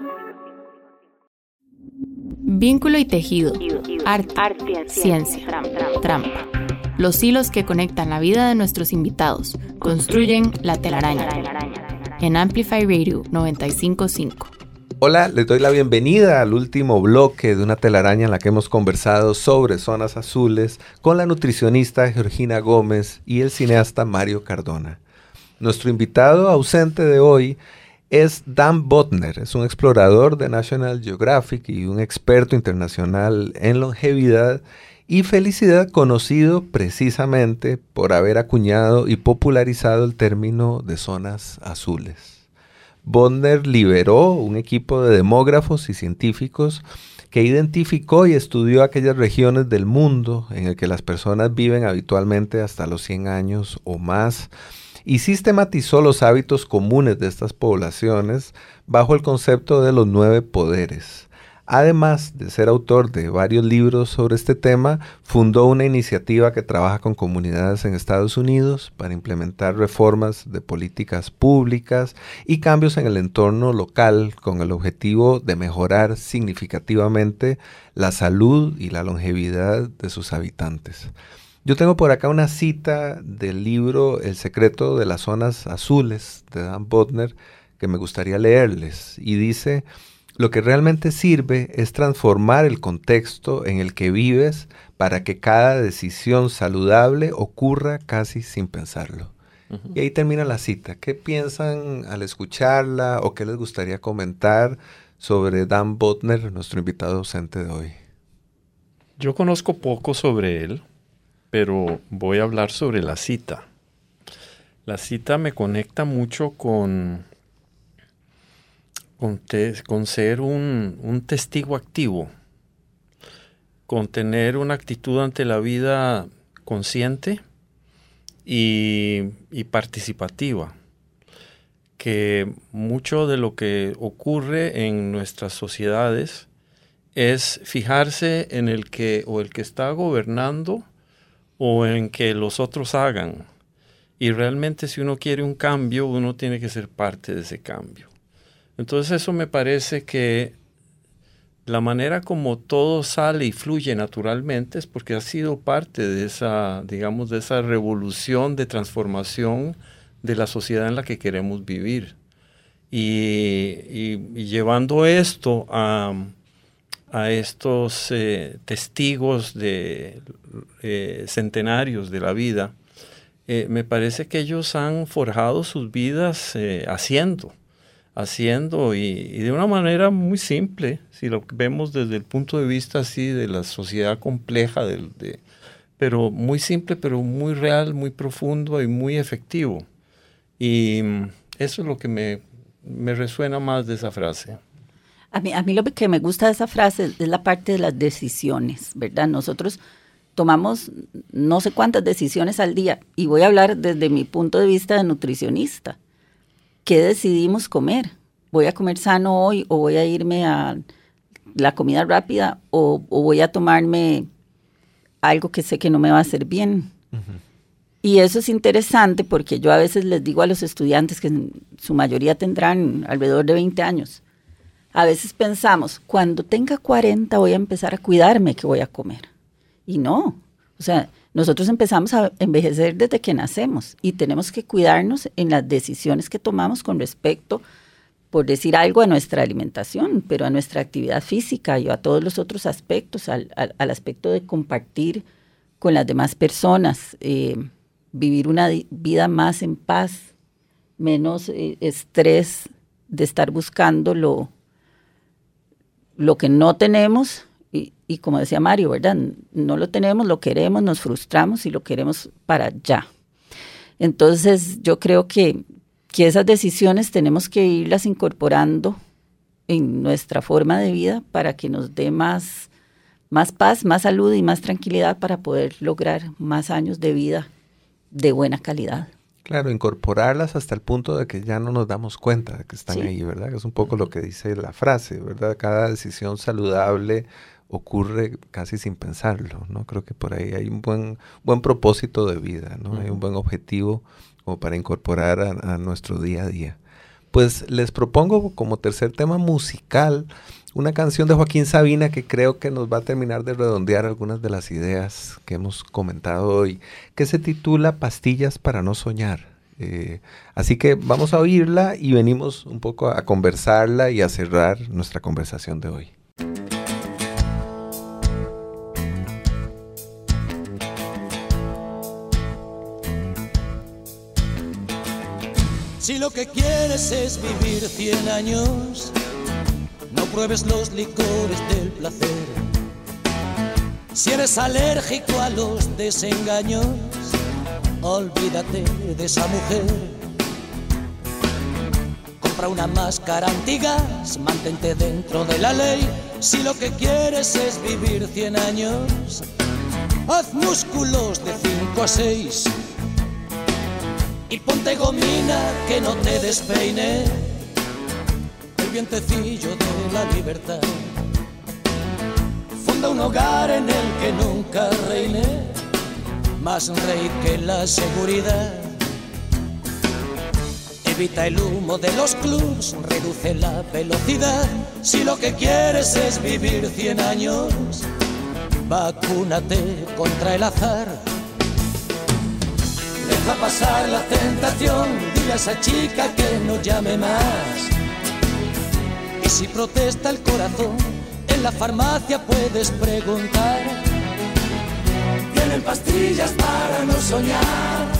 Vínculo y tejido, arte, arte ciencia, trampa. trampa. Los hilos que conectan la vida de nuestros invitados construyen la telaraña. En Amplify Radio noventa y cinco punto cinco. Hola, les doy la bienvenida al último bloque de una telaraña en la que hemos conversado sobre zonas azules con la nutricionista Georgina Gómez y el cineasta Mario Cardona. Nuestro invitado ausente de hoy es Dan Bodner, es un explorador de National Geographic y un experto internacional en longevidad y felicidad, conocido precisamente por haber acuñado y popularizado el término de zonas azules. Bodner lideró un equipo de demógrafos y científicos que identificó y estudió aquellas regiones del mundo en el que las personas viven habitualmente hasta los cien años o más, y sistematizó los hábitos comunes de estas poblaciones bajo el concepto de los nueve poderes. Además de ser autor de varios libros sobre este tema, fundó una iniciativa que trabaja con comunidades en Estados Unidos para implementar reformas de políticas públicas y cambios en el entorno local con el objetivo de mejorar significativamente la salud y la longevidad de sus habitantes. Yo tengo por acá una cita del libro El secreto de las zonas azules de Dan Bodner que me gustaría leerles, y dice: lo que realmente sirve es transformar el contexto en el que vives para que cada decisión saludable ocurra casi sin pensarlo. Uh-huh. Y ahí termina la cita. ¿Qué piensan al escucharla o qué les gustaría comentar sobre Dan Bodner, nuestro invitado docente de hoy. Yo conozco poco sobre él, pero voy a hablar sobre la cita. La cita me conecta mucho con, con, te, con ser un, un testigo activo, con tener una actitud ante la vida consciente y, y participativa, que mucho de lo que ocurre en nuestras sociedades es fijarse en el que o el que está gobernando o en que los otros hagan. Y realmente si uno quiere un cambio, uno tiene que ser parte de ese cambio. Entonces eso me parece que la manera como todo sale y fluye naturalmente es porque ha sido parte de esa, digamos, de esa revolución de transformación de la sociedad en la que queremos vivir. Y, y, y llevando esto a, a estos eh, testigos de eh, centenarios de la vida, Eh, me parece que ellos han forjado sus vidas eh, haciendo, haciendo y, y de una manera muy simple, si lo vemos desde el punto de vista así de la sociedad compleja, del, de, pero muy simple, pero muy real, muy profundo y muy efectivo. Y eso es lo que me, me resuena más de esa frase. A mí, a mí lo que me gusta de esa frase es la parte de las decisiones, ¿verdad? Nosotros tomamos no sé cuántas decisiones al día, y voy a hablar desde mi punto de vista de nutricionista. ¿Qué decidimos comer? ¿Voy a comer sano hoy o voy a irme a la comida rápida o, o voy a tomarme algo que sé que no me va a hacer bien? Uh-huh. Y eso es interesante porque yo a veces les digo a los estudiantes, que en su mayoría tendrán alrededor de veinte años, a veces pensamos, cuando tenga cuarenta voy a empezar a cuidarme qué voy a comer. Y no, o sea, nosotros empezamos a envejecer desde que nacemos y tenemos que cuidarnos en las decisiones que tomamos con respecto, por decir algo, a nuestra alimentación, pero a nuestra actividad física y a todos los otros aspectos, al, al, al aspecto de compartir con las demás personas, eh, vivir una vida más en paz, menos eh, estrés de estar buscando lo, lo que no tenemos. Y, y como decía Mario, ¿verdad? No lo tenemos, lo queremos, nos frustramos y lo queremos para ya. Entonces yo creo que, que esas decisiones tenemos que irlas incorporando en nuestra forma de vida para que nos dé más, más paz, más salud y más tranquilidad para poder lograr más años de vida de buena calidad. Claro, incorporarlas hasta el punto de que ya no nos damos cuenta de que están sí. ahí, ¿verdad? Es un poco lo que dice la frase, ¿verdad? Cada decisión saludable ocurre casi sin pensarlo, ¿no? Creo que por ahí hay un buen, buen propósito de vida, ¿no? Uh-huh. Hay un buen objetivo como para incorporar a, a nuestro día a día. Pues les propongo como tercer tema musical una canción de Joaquín Sabina que creo que nos va a terminar de redondear algunas de las ideas que hemos comentado hoy, que se titula Pastillas para no soñar. Eh, así que vamos a oírla y venimos un poco a conversarla y a cerrar nuestra conversación de hoy. Si lo que quieres es vivir cien años, no pruebes los licores del placer. Si eres alérgico a los desengaños, olvídate de esa mujer. Compra una máscara antigas, mantente dentro de la ley. Si lo que quieres es vivir cien años, haz músculos de cinco a seis. Y ponte gomina que no te despeine el vientecillo de la libertad. Funda un hogar en el que nunca reine más rey que la seguridad. Evita el humo de los clubs, reduce la velocidad. Si lo que quieres es vivir cien años, vacúnate contra el azar. Deja pasar la tentación, dile a esa chica que no llame más. Y si protesta el corazón, en la farmacia puedes preguntar. Tienen pastillas para no soñar.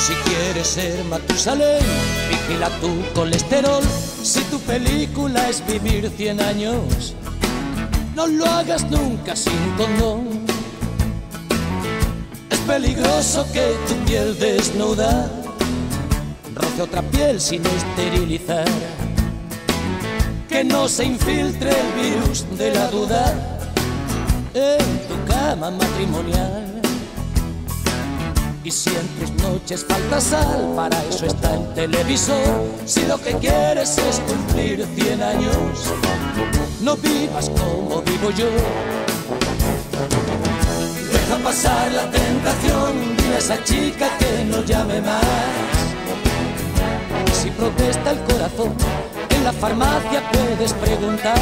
Si quieres ser Matusalén, vigila tu colesterol. Si tu película es vivir cien años, no lo hagas nunca sin condón. Es peligroso que tu piel desnuda roce otra piel sin esterilizar, que no se infiltre el virus de la duda en tu cama matrimonial. Y si en tus noches falta sal, para eso está el televisor. Si lo que quieres es cumplir cien años, no vivas como vivo yo. Deja pasar la tentación, dile a esa chica que no llame más. Si protesta el corazón, en la farmacia puedes preguntar.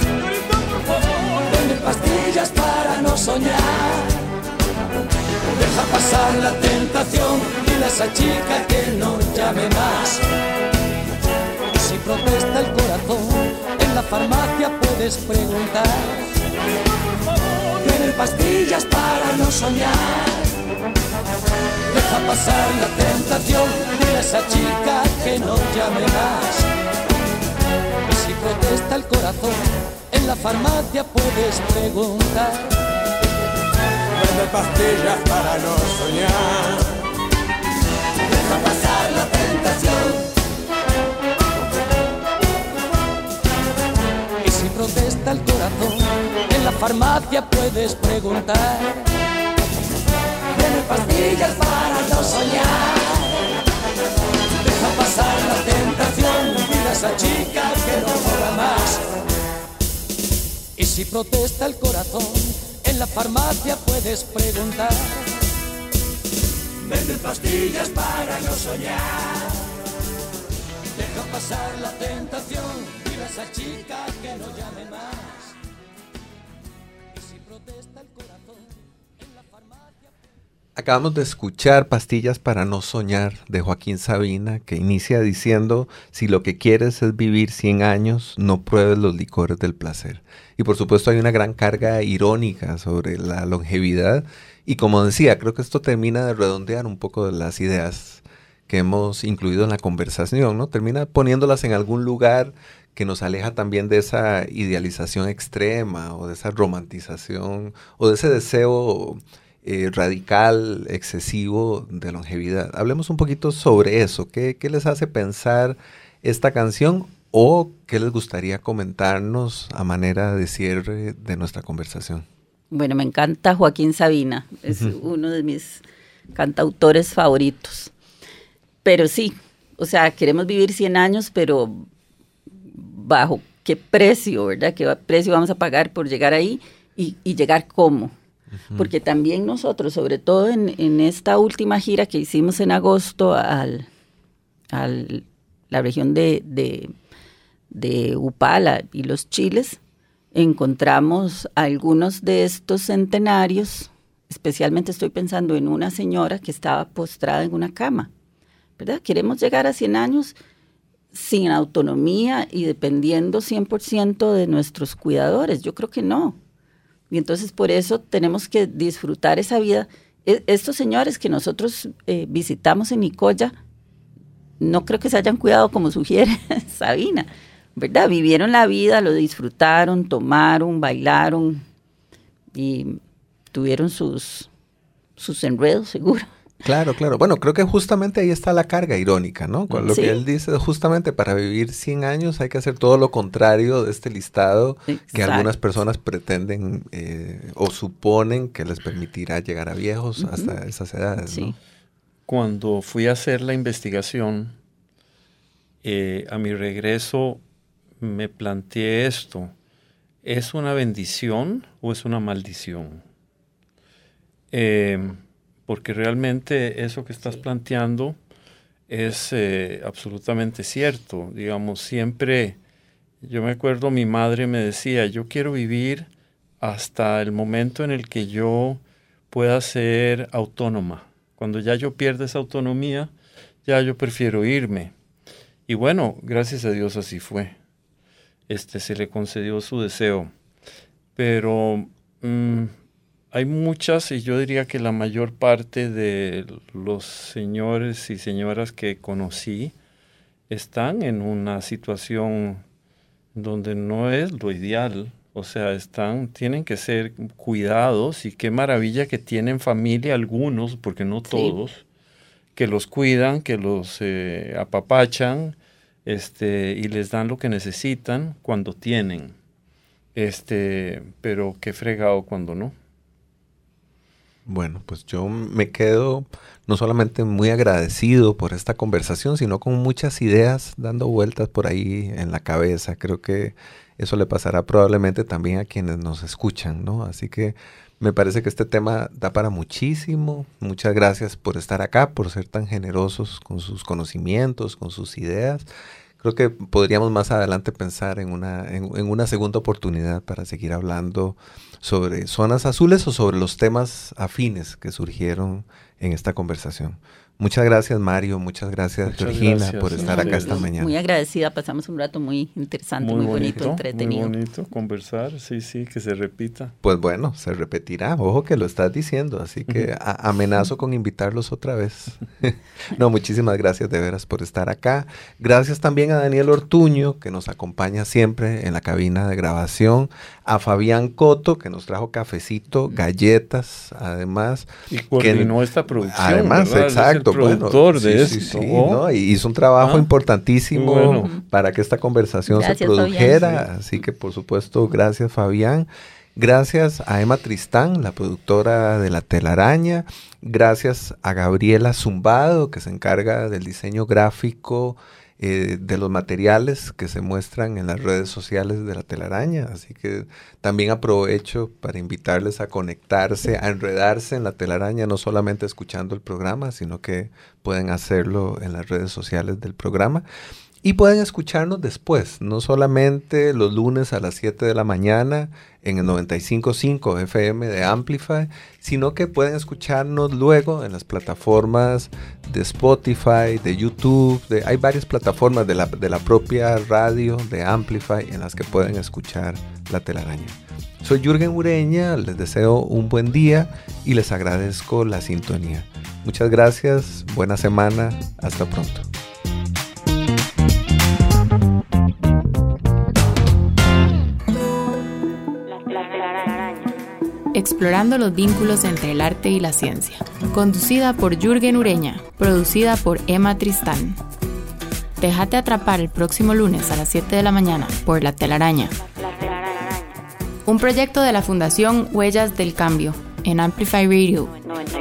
Dame pastillas para no soñar. Deja pasar la tentación, dile a esa chica que no llame más. Si protesta el corazón, en la farmacia puedes preguntar. Tienen pastillas para no soñar. Deja pasar la tentación, dile a esa chica que no llame más. Si protesta el corazón, en la farmacia puedes preguntar. Vende pastillas para no soñar. Deja pasar la tentación. Y si protesta el corazón, en la farmacia puedes preguntar. Vende pastillas para no soñar. Deja pasar la tentación, mira a esa chica que no joda más. Y si protesta el corazón, en la farmacia puedes preguntar. Venden pastillas para no soñar. Deja pasar la tentación, dile a esa chica que no llame más. Y si protesta el corazón, en la farmacia... Acabamos de escuchar Pastillas para no soñar de Joaquín Sabina, que inicia diciendo: si lo que quieres es vivir cien años, no pruebes los licores del placer. Y por supuesto hay una gran carga irónica sobre la longevidad. Y como decía, creo que esto termina de redondear un poco de las ideas que hemos incluido en la conversación, ¿no? Termina poniéndolas en algún lugar que nos aleja también de esa idealización extrema o de esa romantización o de ese deseo eh, radical, excesivo de longevidad. Hablemos un poquito sobre eso. ¿Qué, qué les hace pensar esta canción? ¿O qué les gustaría comentarnos a manera de cierre de nuestra conversación? Bueno, me encanta Joaquín Sabina, es uh-huh. uno de mis cantautores favoritos. Pero sí, o sea, queremos vivir cien años, pero ¿bajo qué precio, verdad? ¿Qué precio vamos a pagar por llegar ahí y, y llegar cómo? Uh-huh. Porque también nosotros, sobre todo en, en esta última gira que hicimos en agosto al, al la región de... de de Upala y los Chiles, encontramos algunos de estos centenarios, especialmente estoy pensando en una señora que estaba postrada en una cama, ¿verdad? Queremos llegar a cien años sin autonomía y dependiendo cien por ciento de nuestros cuidadores. Yo creo que no. Y entonces por eso tenemos que disfrutar esa vida. Estos señores que nosotros eh, visitamos en Nicoya, no creo que se hayan cuidado como sugiere Sabina, ¿verdad? Vivieron la vida, lo disfrutaron, tomaron, bailaron y tuvieron sus, sus enredos, seguro. Claro, claro. Bueno, creo que justamente ahí está la carga irónica, ¿no? Con lo sí. que él dice, justamente para vivir cien años hay que hacer todo lo contrario de este listado. Exacto. Que algunas personas pretenden eh, o suponen que les permitirá llegar a viejos uh-huh. hasta esas edades, sí. ¿no? Cuando fui a hacer la investigación, eh, a mi regreso me planteé esto: ¿es una bendición o es una maldición? Eh, porque realmente eso que estás planteando es eh, absolutamente cierto. Digamos, siempre, yo me acuerdo, mi madre me decía, yo quiero vivir hasta el momento en el que yo pueda ser autónoma. Cuando ya yo pierda esa autonomía, ya yo prefiero irme. Y bueno, gracias a Dios así fue. Este, se le concedió su deseo. Pero mmm, hay muchas, y yo diría que la mayor parte de los señores y señoras que conocí están en una situación donde no es lo ideal. O sea, están, tienen que ser cuidados, y qué maravilla que tienen familia algunos, porque no todos, sí, que los cuidan, que los eh, apapachan, este, y les dan lo que necesitan cuando tienen. Este, pero qué fregado cuando no. Bueno, pues yo me quedo no solamente muy agradecido por esta conversación, sino con muchas ideas dando vueltas por ahí en la cabeza. Creo que eso le pasará probablemente también a quienes nos escuchan, ¿no? Así que me parece que este tema da para muchísimo. Muchas gracias por estar acá, por ser tan generosos con sus conocimientos, con sus ideas. Creo que podríamos más adelante pensar en una, en, en una segunda oportunidad para seguir hablando sobre zonas azules o sobre los temas afines que surgieron en esta conversación. Muchas gracias, Mario. Muchas gracias, muchas Georgina, gracias, por estar acá esta mañana. Muy agradecida. Pasamos un rato muy interesante, muy, muy bonito, bonito, entretenido. Muy bonito conversar. Sí, sí, que se repita. Pues bueno, se repetirá. Ojo que lo estás diciendo, así que a- amenazo con invitarlos otra vez. No, muchísimas gracias de veras por estar acá. Gracias también a Daniel Ortuño, que nos acompaña siempre en la cabina de grabación. A Fabián Coto, que nos trajo cafecito, galletas, además. Y coordinó que, esta producción. Además, ¿verdad? Exacto. Productor bueno, de sí, esto. Sí, sí, ¿no? Y hizo un trabajo ah, importantísimo bueno. para que esta conversación gracias, se produjera. Fabián. Así que, por supuesto, gracias, Fabián. Gracias a Emma Tristán, la productora de La Telaraña. Gracias a Gabriela Zumbado, que se encarga del diseño gráfico eh, de los materiales que se muestran en las redes sociales de La Telaraña. Así que también aprovecho para invitarles a conectarse, a enredarse en La Telaraña, no solamente escuchando el programa, sino que pueden hacerlo en las redes sociales del programa. Y pueden escucharnos después, no solamente los lunes a las siete de la mañana en el noventa y cinco punto cinco F M de Amplify, sino que pueden escucharnos luego en las plataformas de Spotify, de YouTube. De, hay varias plataformas de la, de la propia radio de Amplify en las que pueden escuchar La Telaraña. Soy Jürgen Ureña, les deseo un buen día y les agradezco la sintonía. Muchas gracias, buena semana, hasta pronto. Explorando los vínculos entre el arte y la ciencia. Conducida por Jürgen Ureña, producida por Emma Tristán. Déjate atrapar el próximo lunes a las siete de la mañana por La Telaraña. Un proyecto de la Fundación Huellas del Cambio en Amplify Radio.